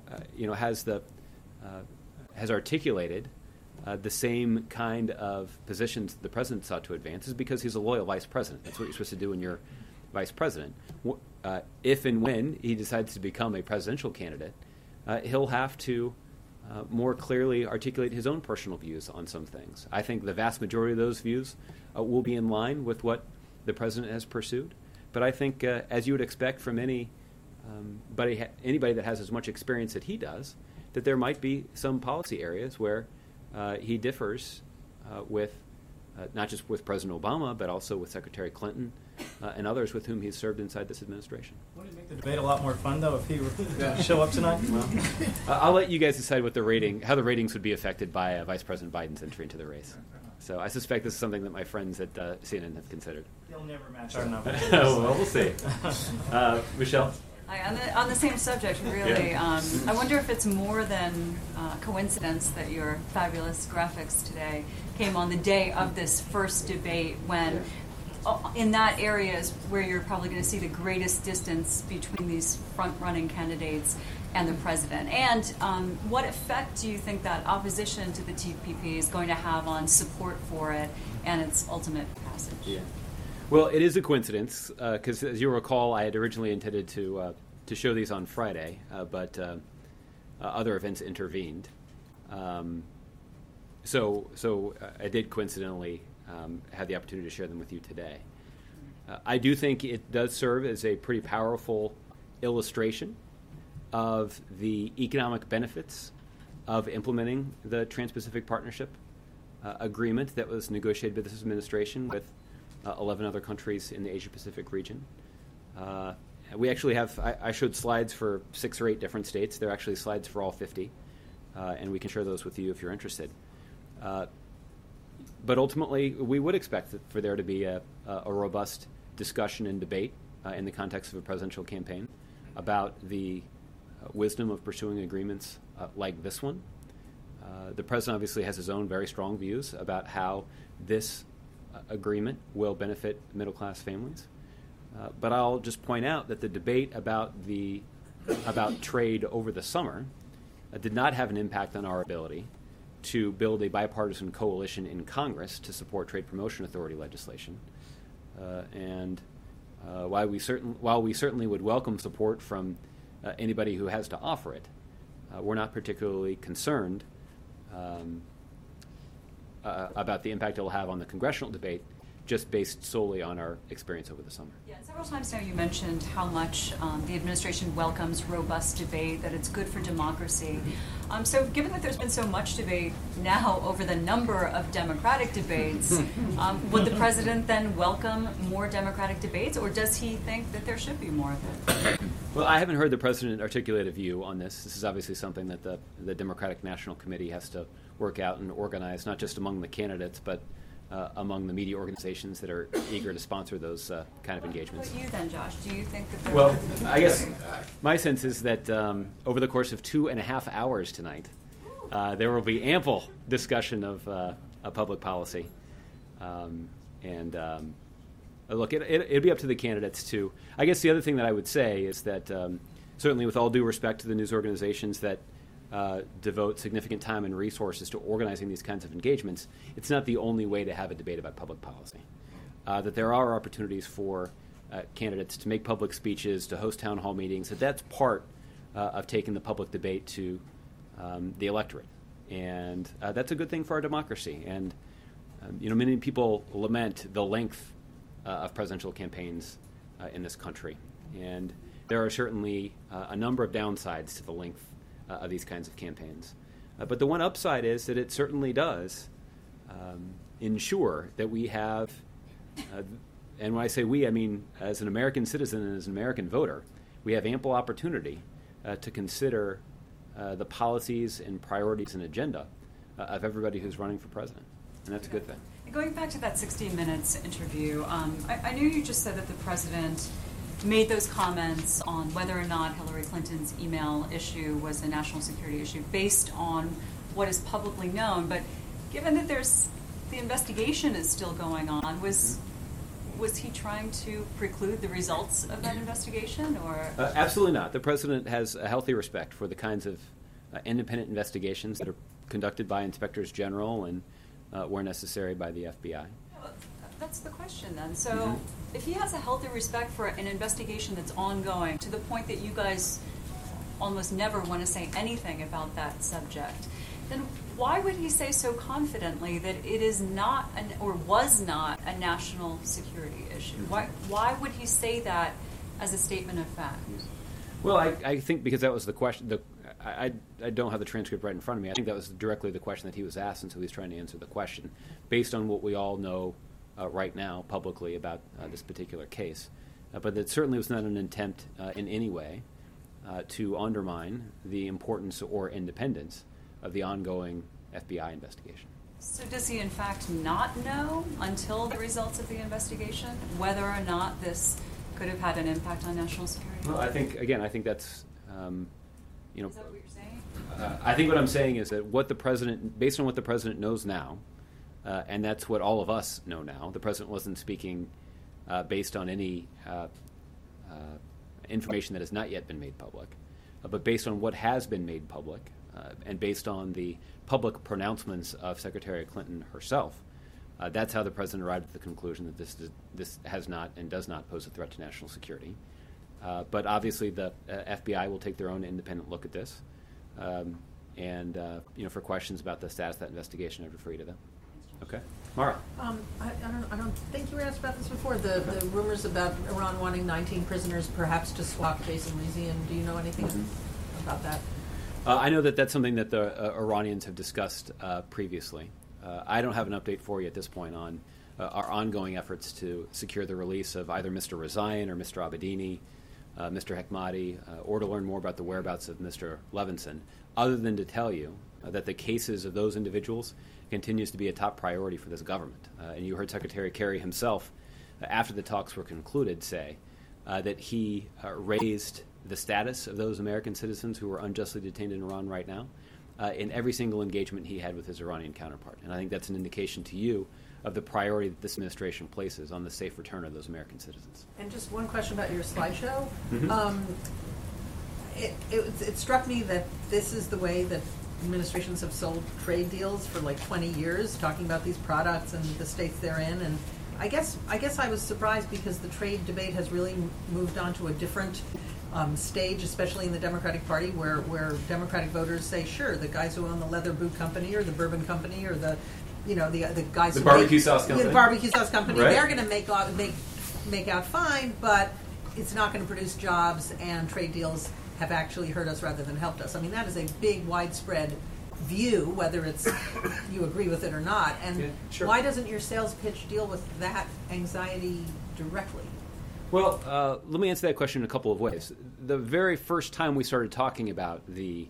has articulated the same kind of positions the president sought to advance is because he's a loyal vice president. That's what you're supposed to do when you're vice president. If and when he decides to become a presidential candidate, he'll have to more clearly articulate his own personal views on some things. I think the vast majority of those views will be in line with what the president has pursued. But I think, as you would expect from anybody that has as much experience that he does, that there might be some policy areas where he differs with not just with President Obama, but also with Secretary Clinton and others with whom he's served inside this administration. Wouldn't it make the debate a lot more fun, though, if he were to show up tonight? Well, I'll let you guys decide what how the ratings would be affected by Vice President Biden's entry into the race. So I suspect this is something that my friends at CNN have considered. He'll never match our numbers. Well, we'll see. Michelle? Hi, on the same subject, really, Yeah. I wonder if it's more than coincidence that your fabulous graphics today came on the day of this first debate when in that area is where you're probably going to see the greatest distance between these front-running candidates and the president. And what effect do you think that opposition to the TPP is going to have on support for it and its ultimate passage? Yeah. Well, it is a coincidence because, as you recall, I had originally intended to show these on Friday, but other events intervened. So I did coincidentally have the opportunity to share them with you today. I do think it does serve as a pretty powerful illustration of the economic benefits of implementing the Trans-Pacific Partnership agreement that was negotiated by this administration with 11 other countries in the Asia-Pacific region. We actually have, I showed slides for 6 or 8 different states. There are actually slides for all 50, and we can share those with you if you're interested. But ultimately, we would expect for there to be a robust discussion and debate in the context of a presidential campaign about the wisdom of pursuing agreements like this one. The president obviously has his own very strong views about how this agreement will benefit middle-class families. But I'll just point out that the debate about trade over the summer did not have an impact on our ability to build a bipartisan coalition in Congress to support Trade Promotion Authority legislation. And while we certainly would welcome support from anybody who has to offer it. We're not particularly concerned about the impact it will have on the congressional debate, just based solely on our experience over the summer. Yeah, several times now you mentioned how much the administration welcomes robust debate, that it's good for democracy. So given that there's been so much debate now over the number of Democratic debates, would the president then welcome more Democratic debates, or does he think that there should be more of it? Well, I haven't heard the president articulate a view on this. This is obviously something that the Democratic National Committee has to work out and organize, not just among the candidates, but among the media organizations that are eager to sponsor those kind of engagements. What about you then, Josh? Do you think that there Well, I guess my sense is that over the course of 2.5 hours tonight, there will be ample discussion of public policy. Look, it'll be up to the candidates to. I guess the other thing that I would say is that certainly with all due respect to the news organizations that devote significant time and resources to organizing these kinds of engagements, it's not the only way to have a debate about public policy. That there are opportunities for candidates to make public speeches, to host town hall meetings, that's part of taking the public debate to the electorate. And that's a good thing for our democracy. And, many people lament the length of presidential campaigns in this country. And there are certainly a number of downsides to the length of these kinds of campaigns. But the one upside is that it certainly does ensure that we have, and when I say we, I mean as an American citizen and as an American voter, we have ample opportunity to consider the policies and priorities and agenda of everybody who's running for president. And that's a good thing. Going back to that 60 Minutes interview, I know you just said that the president made those comments on whether or not Hillary Clinton's email issue was a national security issue based on what is publicly known. But given that the investigation is still going on, was he trying to preclude the results of that investigation, or? Absolutely not. The president has a healthy respect for the kinds of independent investigations that are conducted by inspectors general and, where necessary, by the FBI. That's the question then. So if he has a healthy respect for an investigation that's ongoing to the point that you guys almost never want to say anything about that subject, then why would he say so confidently that it is not or was not a national security issue? Why would he say that as a statement of fact? Well, I think because that was the question. I don't have the transcript right in front of me. I think that was directly the question that he was asked, and so he's trying to answer the question based on what we all know right now publicly about this particular case. But it certainly was not an attempt in any way to undermine the importance or independence of the ongoing FBI investigation. So does he in fact not know until the results of the investigation whether or not this could have had an impact on national security? Well, I think that's, Is that what you're saying? I think what I'm saying is that based on what the president knows now, and that's what all of us know now, the president wasn't speaking based on any information that has not yet been made public, but based on what has been made public, and based on the public pronouncements of Secretary Clinton herself, that's how the president arrived at the conclusion that this has not and does not pose a threat to national security. But obviously the FBI will take their own independent look at this, and for questions about the status of that investigation, I'd refer you to them. Okay, Mara. I don't think you were asked about this before. The rumors about Iran wanting 19 prisoners, perhaps to swap Jason Rezaian. Do you know anything about that? I know that that's something that the Iranians have discussed previously. I don't have an update for you at this point on our ongoing efforts to secure the release of either Mr. Rezaian or Mr. Abedini, Mr. Hekmati, or to learn more about the whereabouts of Mr. Levinson, other than to tell you that the cases of those individuals continues to be a top priority for this government. And you heard Secretary Kerry himself, after the talks were concluded, say that he raised the status of those American citizens who are unjustly detained in Iran right now in every single engagement he had with his Iranian counterpart. And I think that's an indication to you of the priority that this administration places on the safe return of those American citizens. And just one question about your slideshow. Mm-hmm. It struck me that this is the way that administrations have sold trade deals for like 20 years, talking about these products and the states they're in. And I guess I was surprised because the trade debate has really moved on to a different stage, especially in the Democratic Party, where Democratic voters say, sure, the guys who own the leather boot company or the bourbon company or the guys The who barbecue sauce company. the barbecue sauce company, Right. they're going to make out fine, but it's not going to produce jobs, and trade deals have actually hurt us rather than helped us. I mean, that is a big, widespread view, whether it's you agree with it or not. And Yeah, sure. why doesn't your sales pitch deal with that anxiety directly? Well, let me answer that question in a couple of ways. The very first time we started talking about the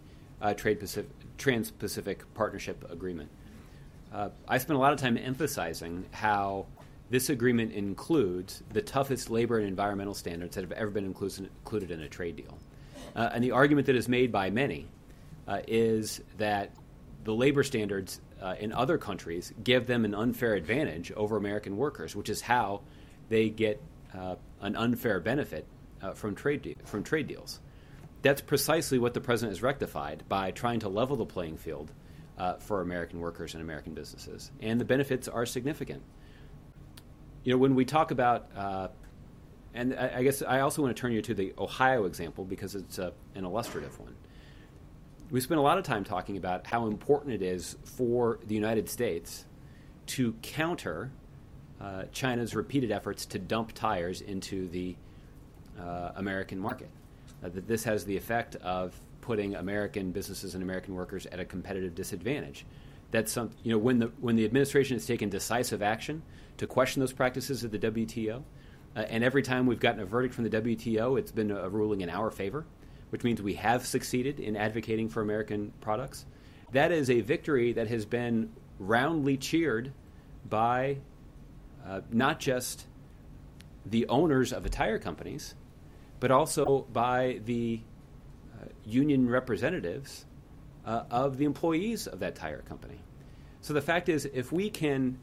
Trans-Pacific Partnership Agreement, I spent a lot of time emphasizing how this agreement includes the toughest labor and environmental standards that have ever been included in a trade deal. And the argument that is made by many is that the labor standards in other countries give them an unfair advantage over American workers, which is how they get an unfair benefit from trade deals. That's precisely what the president has rectified by trying to level the playing field for American workers and American businesses, and the benefits are significant. You know, when we talk about, and I guess I also want to turn you to the Ohio example because it's an illustrative one. We spent a lot of time talking about how important it is for the United States to counter China's repeated efforts to dump tires into the American market. That this has the effect of putting American businesses and American workers at a competitive disadvantage. That's when the administration has taken decisive action to question those practices at the WTO, and every time we've gotten a verdict from the WTO, it's been a ruling in our favor, which means we have succeeded in advocating for American products. That is a victory that has been roundly cheered by not just the owners of the tire companies, but also by the union representatives of the employees of that tire company. So the fact is, if we can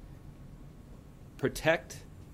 protect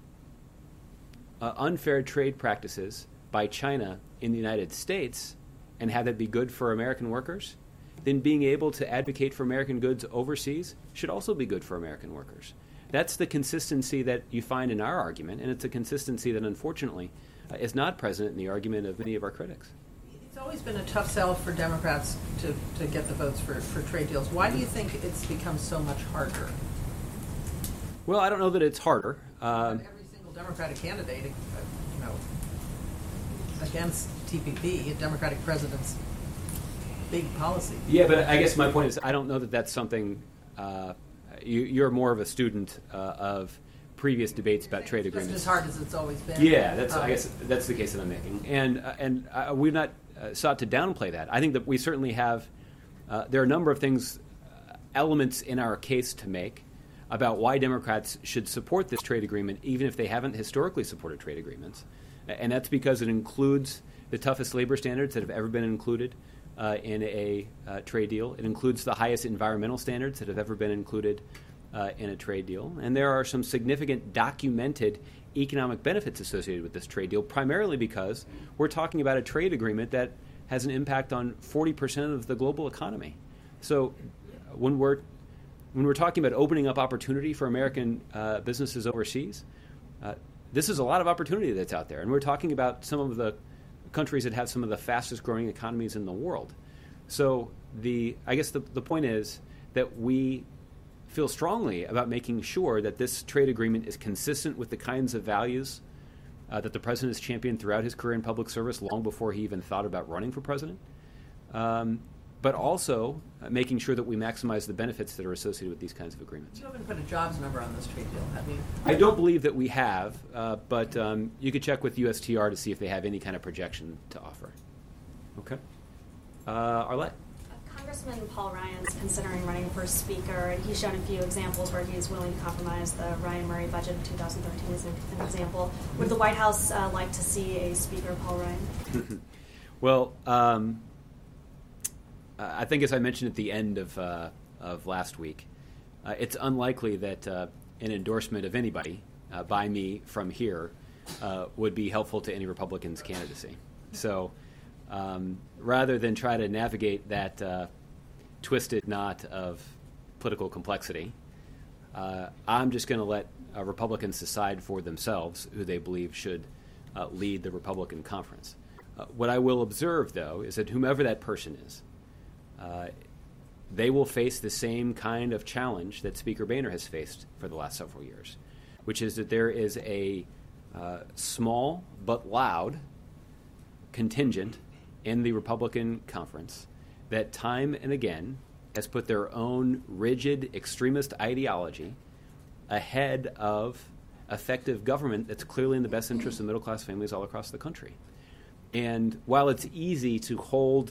unfair trade practices by China in the United States and have that be good for American workers, then being able to advocate for American goods overseas should also be good for American workers. That's the consistency that you find in our argument, and it's a consistency that unfortunately is not present in the argument of many of our critics. It's always been a tough sell for Democrats to get the votes for trade deals. Why do you think it's become so much harder? Well, I don't know that it's harder. Every single Democratic candidate, against TPP, a Democratic president's big policy. Yeah, but I guess my point is I don't know that that's something you're more of a student of previous debates about trade agreements. Just as hard as it's always been. Yeah, I guess that's the case that I'm making, and we've not sought to downplay that. I think that we certainly have. There are a number of elements in our case to make about why Democrats should support this trade agreement, even if they haven't historically supported trade agreements, and that's because it includes the toughest labor standards that have ever been included in a trade deal. It includes the highest environmental standards that have ever been included in a trade deal. And there are some significant documented economic benefits associated with this trade deal, primarily because we're talking about a trade agreement that has an impact on 40% of the global economy. So when we're talking about opening up opportunity for American businesses overseas, this is a lot of opportunity that's out there. And we're talking about some of the countries that have some of the fastest growing economies in the world. So I guess the point is that we feel strongly about making sure that this trade agreement is consistent with the kinds of values that the president has championed throughout his career in public service, long before he even thought about running for president, but also making sure that we maximize the benefits that are associated with these kinds of agreements. You haven't put a jobs number on this trade deal, have you? I don't believe that we have, but you could check with USTR to see if they have any kind of projection to offer. Okay. Arlette? Congressman Paul Ryan's considering running for Speaker, and he's shown a few examples where he's willing to compromise the Ryan Murray budget in 2013 as an example. Would the White House like to see a Speaker Paul Ryan? Well, I think as I mentioned at the end of last week, it's unlikely that an endorsement of anybody by me from here would be helpful to any Republican's candidacy. So rather than try to navigate that twisted knot of political complexity, I'm just going to let Republicans decide for themselves who they believe should lead the Republican conference. What I will observe, though, is that whomever that person is, they will face the same kind of challenge that Speaker Boehner has faced for the last several years, which is that there is a small but loud contingent in the Republican conference that time and again has put their own rigid extremist ideology ahead of effective government that's clearly in the best interest of middle-class families all across the country. And while it's easy to hold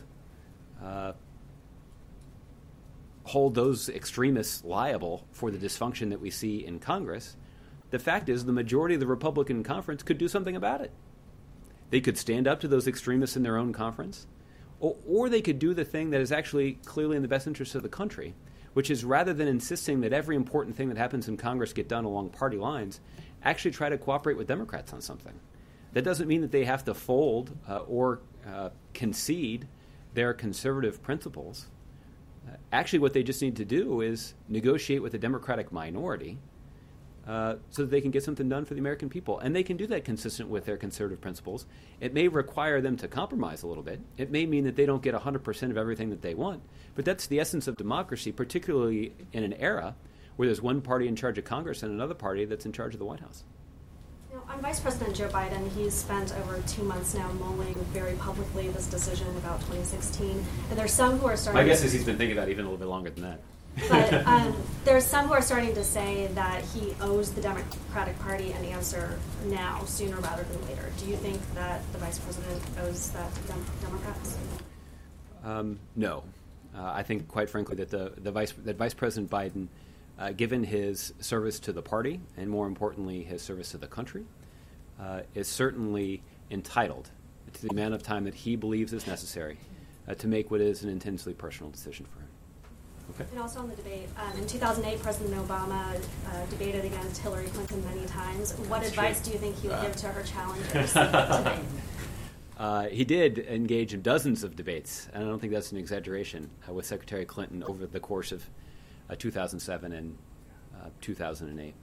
those extremists liable for the dysfunction that we see in Congress, the fact is the majority of the Republican conference could do something about it. They could stand up to those extremists in their own conference, or they could do the thing that is actually clearly in the best interest of the country, which is rather than insisting that every important thing that happens in Congress get done along party lines, actually try to cooperate with Democrats on something. That doesn't mean that they have to fold or concede their conservative principles. Actually, what they just need to do is negotiate with the Democratic minority so that they can get something done for the American people. And they can do that consistent with their conservative principles. It may require them to compromise a little bit. It may mean that they don't get 100% of everything that they want. But that's the essence of democracy, particularly in an era where there's one party in charge of Congress and another party that's in charge of the White House. On Vice President Joe Biden, he's spent over 2 months now mulling very publicly this decision about 2016. And there's some who are starting... My guess is he's been thinking about it even a little bit longer than that. But there's some who are starting to say that he owes the Democratic Party an answer now, sooner rather than later. Do you think that the Vice President owes that to Democrats? No. I think, quite frankly, that Vice President Biden, given his service to the party, and more importantly, his service to the country, is certainly entitled to the amount of time that he believes is necessary to make what is an intensely personal decision for him. Okay. And also on the debate, in 2008, President Obama debated against Hillary Clinton many times. What advice do you think he would give to her challengers today? He did engage in dozens of debates, and I don't think that's an exaggeration, with Secretary Clinton over the course of 2007 and 2008.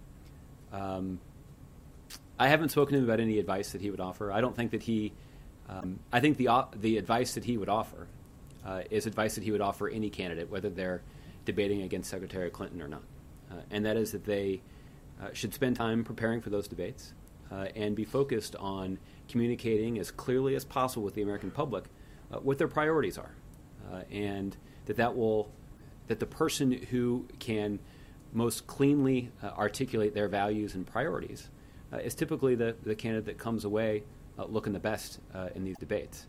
I haven't spoken to him about any advice that he would offer. I don't think that he... I think the advice that he would offer is advice that he would offer any candidate, whether they're debating against Secretary Clinton or not. And that is that they should spend time preparing for those debates and be focused on communicating as clearly as possible with the American public what their priorities are. And that the person who can most cleanly articulate their values and priorities is typically the candidate that comes away looking the best in these debates.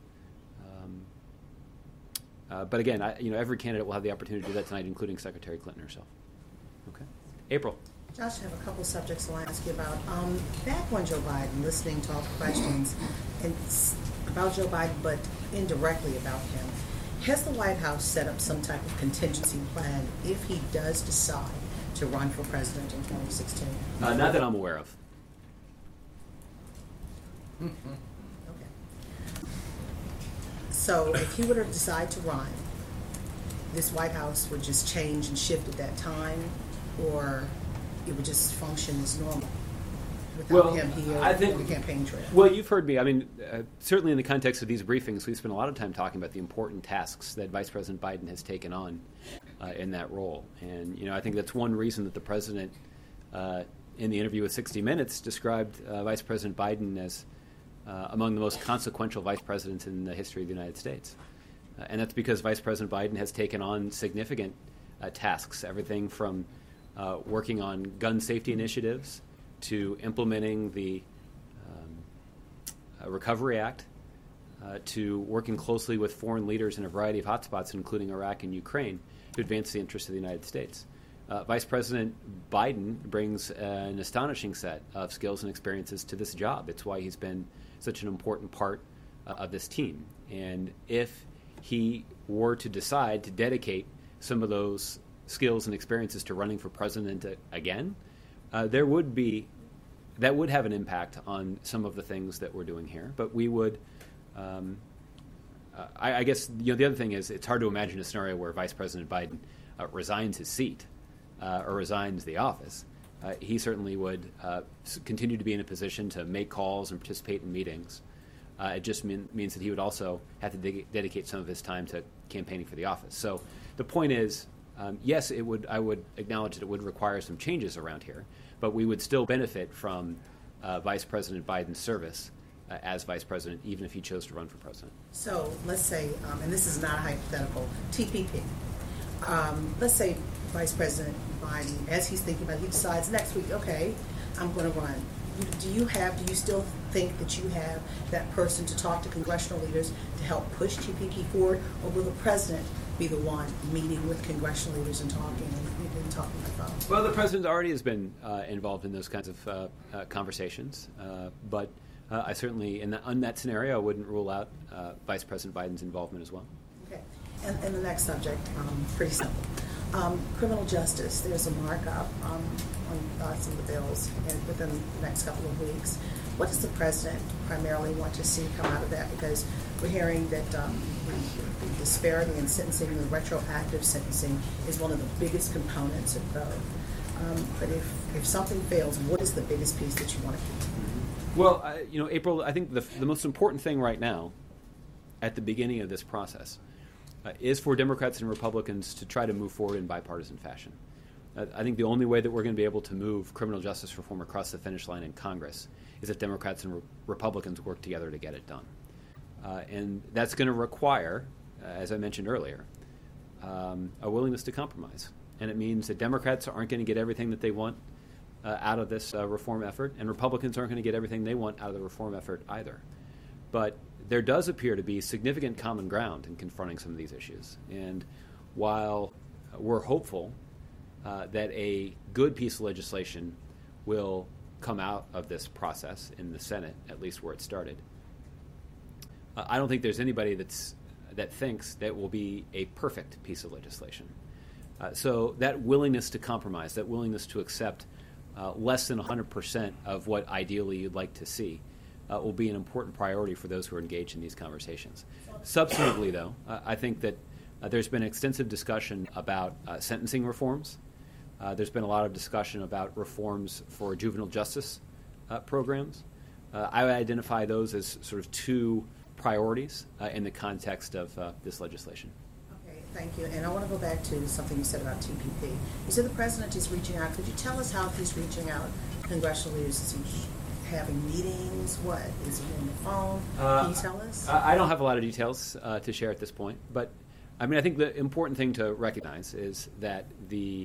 But again, every candidate will have the opportunity to do that tonight, including Secretary Clinton herself. Okay, April. Josh, I have a couple subjects I want to ask you about. Back when Joe Biden, listening to all the questions and about Joe Biden, but indirectly about him, has the White House set up some type of contingency plan if he does decide to run for president in 2016? Not that I'm aware of. Okay. So if he were to decide to run, this White House would just change and shift at that time, or it would just function as normal without him here on the campaign trail? Well, you've heard me. I mean, certainly in the context of these briefings, we spent a lot of time talking about the important tasks that Vice President Biden has taken on in that role. And, I think that's one reason that the president, in the interview with 60 Minutes, described Vice President Biden as among the most consequential vice presidents in the history of the United States. And that's because Vice President Biden has taken on significant tasks, everything from working on gun safety initiatives to implementing the Recovery Act, to working closely with foreign leaders in a variety of hotspots, including Iraq and Ukraine, to advance the interests of the United States. Vice President Biden brings an astonishing set of skills and experiences to this job. It's why he's been such an important part of this team. And if he were to decide to dedicate some of those skills and experiences to running for president again, that would have an impact on some of the things that we're doing here. But we would, I guess, the other thing is it's hard to imagine a scenario where Vice President Biden resigns his seat or resigns the office. he certainly would continue to be in a position to make calls and participate in meetings. It just means that he would also have to dedicate some of his time to campaigning for the office. So the point is, yes, I would acknowledge that it would require some changes around here, but we would still benefit from Vice President Biden's service as Vice President, even if he chose to run for president. So let's say, and this is not a hypothetical, TPP. Let's say Vice President Biden, as he's thinking about it, he decides next week, okay, I'm going to run. Do you still think that you have that person to talk to congressional leaders to help push TPP forward, or will the president be the one meeting with congressional leaders and talking on the phone? Well, the president already has been involved in those kinds of conversations, but I certainly, in that scenario, I wouldn't rule out Vice President Biden's involvement as well. Okay. And the next subject, pretty simple. Criminal justice. There's a markup on some of the bills within the next couple of weeks. What does the president primarily want to see come out of that? Because we're hearing that the disparity in sentencing, the retroactive sentencing, is one of the biggest components of both. But if something fails, what is the biggest piece that you want to keep? Well, April, I think the most important thing right now, at the beginning of this process, is for Democrats and Republicans to try to move forward in bipartisan fashion. I think the only way that we're going to be able to move criminal justice reform across the finish line in Congress is if Democrats and Republicans work together to get it done. And that's going to require, as I mentioned earlier, a willingness to compromise. And it means that Democrats aren't going to get everything that they want out of this reform effort, and Republicans aren't going to get everything they want out of the reform effort either. But there does appear to be significant common ground in confronting some of these issues. And while we're hopeful that a good piece of legislation will come out of this process in the Senate, at least where it started, I don't think there's anybody that thinks that will be a perfect piece of legislation. So that willingness to compromise, that willingness to accept less than 100% of what ideally you'd like to see will be an important priority for those who are engaged in these conversations. Substantively, though, I think that there's been extensive discussion about sentencing reforms. There's been a lot of discussion about reforms for juvenile justice programs. I would identify those as sort of two priorities in the context of this legislation. Okay, thank you. And I want to go back to something you said about TPP. You said the president is reaching out. Could you tell us how he's reaching out to congressional leaders? Is he having meetings? What? Is he on the phone? Can you tell us? I don't have a lot of details to share at this point, but I mean, I think the important thing to recognize is that the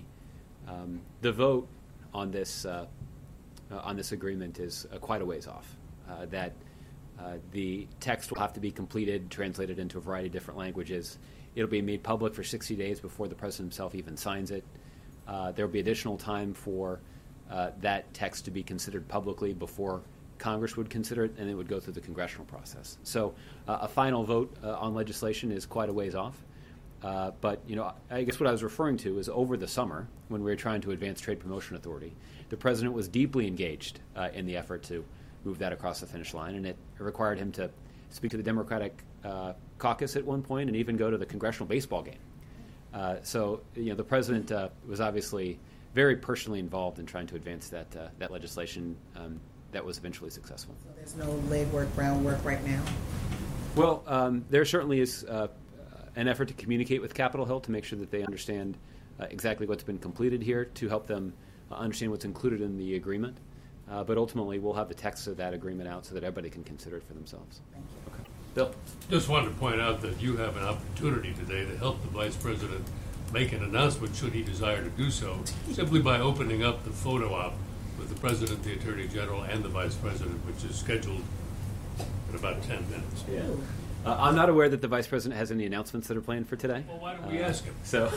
vote on this agreement is quite a ways off. That the text will have to be completed, translated into a variety of different languages. It'll be made public for 60 days before the president himself even signs it. There will be additional time for that text to be considered publicly before Congress would consider it, and it would go through the congressional process. So a final vote on legislation is quite a ways off. But, I guess what I was referring to is over the summer, when we were trying to advance Trade Promotion Authority, the president was deeply engaged in the effort to move that across the finish line, and it required him to speak to the Democratic caucus at one point and even go to the congressional baseball game. So the president was obviously very personally involved in trying to advance that legislation that was eventually successful. So there's no legwork, groundwork right now? Well, there certainly is an effort to communicate with Capitol Hill to make sure that they understand exactly what's been completed here, to help them understand what's included in the agreement. But ultimately, we'll have the text of that agreement out so that everybody can consider it for themselves. Thank you. Okay. Bill? Just wanted to point out that you have an opportunity today to help the Vice President make an announcement, should he desire to do so, simply by opening up the photo op with the President, the Attorney General, and the Vice President, which is scheduled in about 10 minutes. Yeah. I'm not aware that the Vice President has any announcements that are planned for today. Well, why don't we ask him? So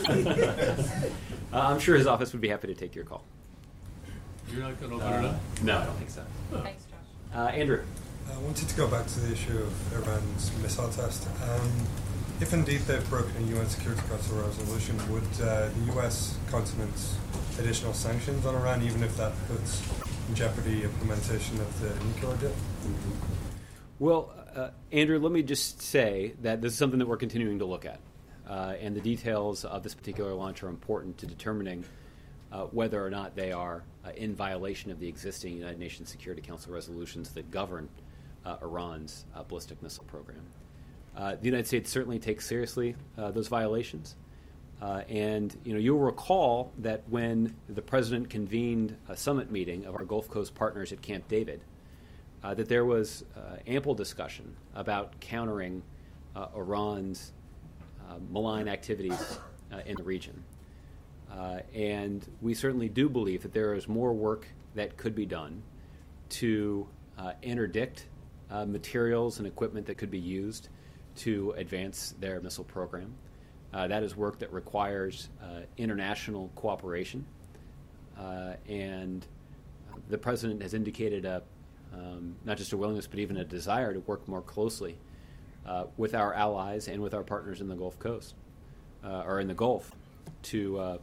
I'm sure his office would be happy to take your call. You're not going to open it up? No, I don't think so. Thanks, Josh. Andrew? I wanted to go back to the issue of Iran's missile test. If indeed they've broken a UN Security Council resolution, would the US contemplate additional sanctions on Iran, even if that puts in jeopardy implementation of the nuclear deal? Mm-hmm. Well, Andrew, let me just say that this is something that we're continuing to look at. And the details of this particular launch are important to determining whether or not they are in violation of the existing United Nations Security Council resolutions that govern Iran's ballistic missile program. The United States certainly takes seriously those violations. And you'll recall that when the president convened a summit meeting of our Gulf Coast partners at Camp David, that there was ample discussion about countering Iran's malign activities in the region. And we certainly do believe that there is more work that could be done to interdict materials and equipment that could be used to advance their missile program. That is work that requires international cooperation. And the president has indicated not just a willingness, but even a desire to work more closely with our allies and with our partners in the Gulf Coast, or in the Gulf, to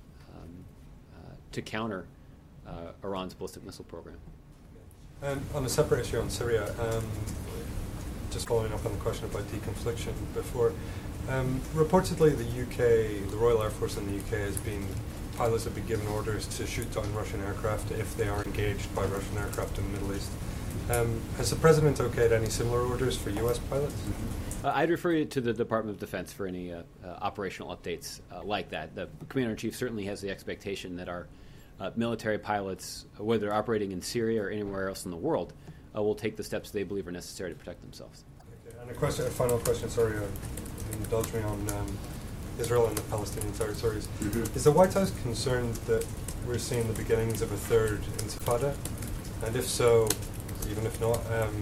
counter Iran's ballistic missile program. On a separate issue on Syria, just following up on the question about deconfliction before, reportedly the UK, the Royal Air Force in the UK pilots have been given orders to shoot down Russian aircraft if they are engaged by Russian aircraft in the Middle East. Has the President okayed any similar orders for US pilots? I'd refer you to the Department of Defense for any operational updates like that. The Commander-in-Chief certainly has the expectation that our military pilots, whether they're operating in Syria or anywhere else in the world, will take the steps they believe are necessary to protect themselves. Okay. And a final question, sorry, indulge me on Israel and the Palestinian territories. Mm-hmm. Is the White House concerned that we're seeing the beginnings of a third intifada? And if so, even if not,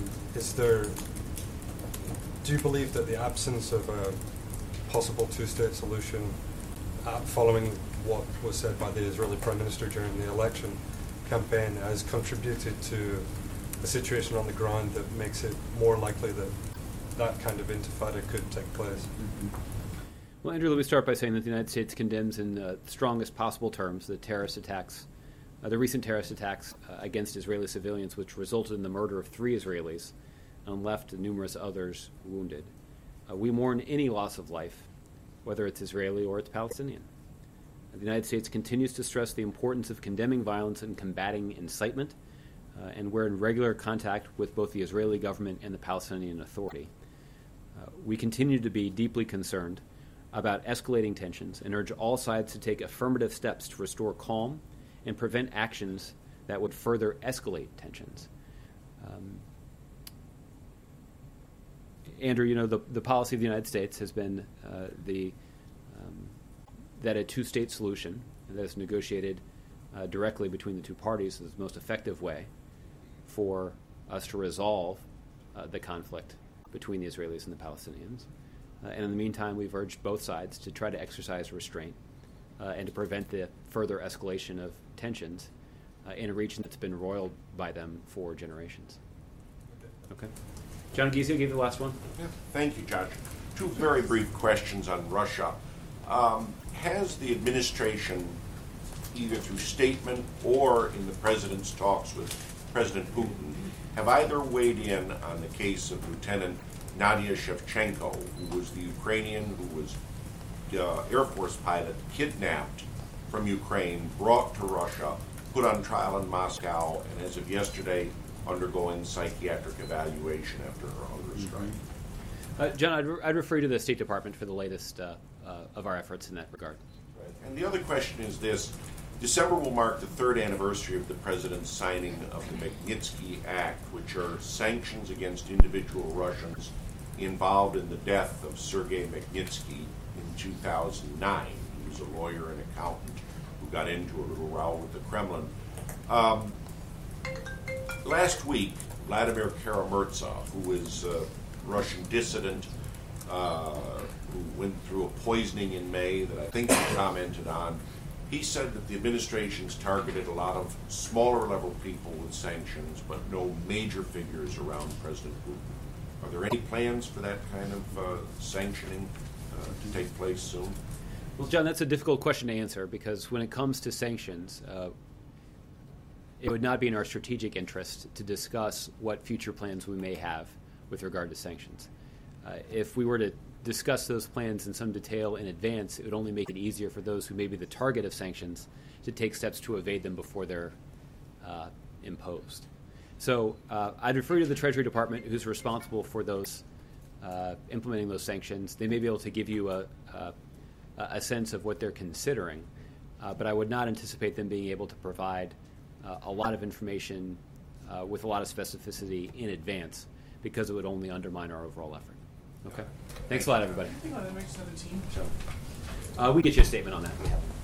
do you believe that the absence of a possible two-state solution following what was said by the Israeli Prime Minister during the election campaign has contributed to a situation on the ground that makes it more likely that that kind of intifada could take place? Mm-hmm. Well, Andrew, let me start by saying that the United States condemns in the strongest possible terms the terrorist attacks, the recent terrorist attacks against Israeli civilians, which resulted in the murder of 3 Israelis and left numerous others wounded. We mourn any loss of life, whether it's Israeli or it's Palestinian. The United States continues to stress the importance of condemning violence and combating incitement, and we're in regular contact with both the Israeli government and the Palestinian Authority. We continue to be deeply concerned about escalating tensions and urge all sides to take affirmative steps to restore calm and prevent actions that would further escalate tensions. Andrew, the policy of the United States has been that a two-state solution that is negotiated directly between the two parties is the most effective way for us to resolve the conflict between the Israelis and the Palestinians. And in the meantime, we've urged both sides to try to exercise restraint and to prevent the further escalation of tensions in a region that's been roiled by them for generations. Okay. John Giesecke, give you the last one. Yeah. Thank you, Judge. 2 very brief questions on Russia. Has the administration, either through statement or in the President's talks with President Putin, have either weighed in on the case of Lieutenant Nadia Shevchenko, who was the Ukrainian who was Air Force pilot kidnapped from Ukraine, brought to Russia, put on trial in Moscow, and as of yesterday, undergoing psychiatric evaluation after her hunger strike? John, I'd refer you to the State Department for the latest of our efforts in that regard. Right. And the other question is this. December will mark the 3rd anniversary of the President's signing of the Magnitsky Act, which are sanctions against individual Russians involved in the death of Sergei Magnitsky in 2009. He was a lawyer and accountant who got into a little row with the Kremlin. Last week, Vladimir Kara-Murza, who is a Russian dissident who went through a poisoning in May that I think you commented on, he said that the administration's targeted a lot of smaller level people with sanctions, but no major figures around President Putin. Are there any plans for that kind of sanctioning to take place soon? Well, John, that's a difficult question to answer because when it comes to sanctions, it would not be in our strategic interest to discuss what future plans we may have with regard to sanctions. If we were to discuss those plans in some detail in advance, it would only make it easier for those who may be the target of sanctions to take steps to evade them before they're imposed. So I'd refer you to the Treasury Department, who's responsible for those implementing those sanctions. They may be able to give you a sense of what they're considering, but I would not anticipate them being able to provide a lot of information with a lot of specificity in advance, because it would only undermine our overall effort. Okay. Thanks a lot, everybody. Anything on MH17? We get you a statement on that. We have.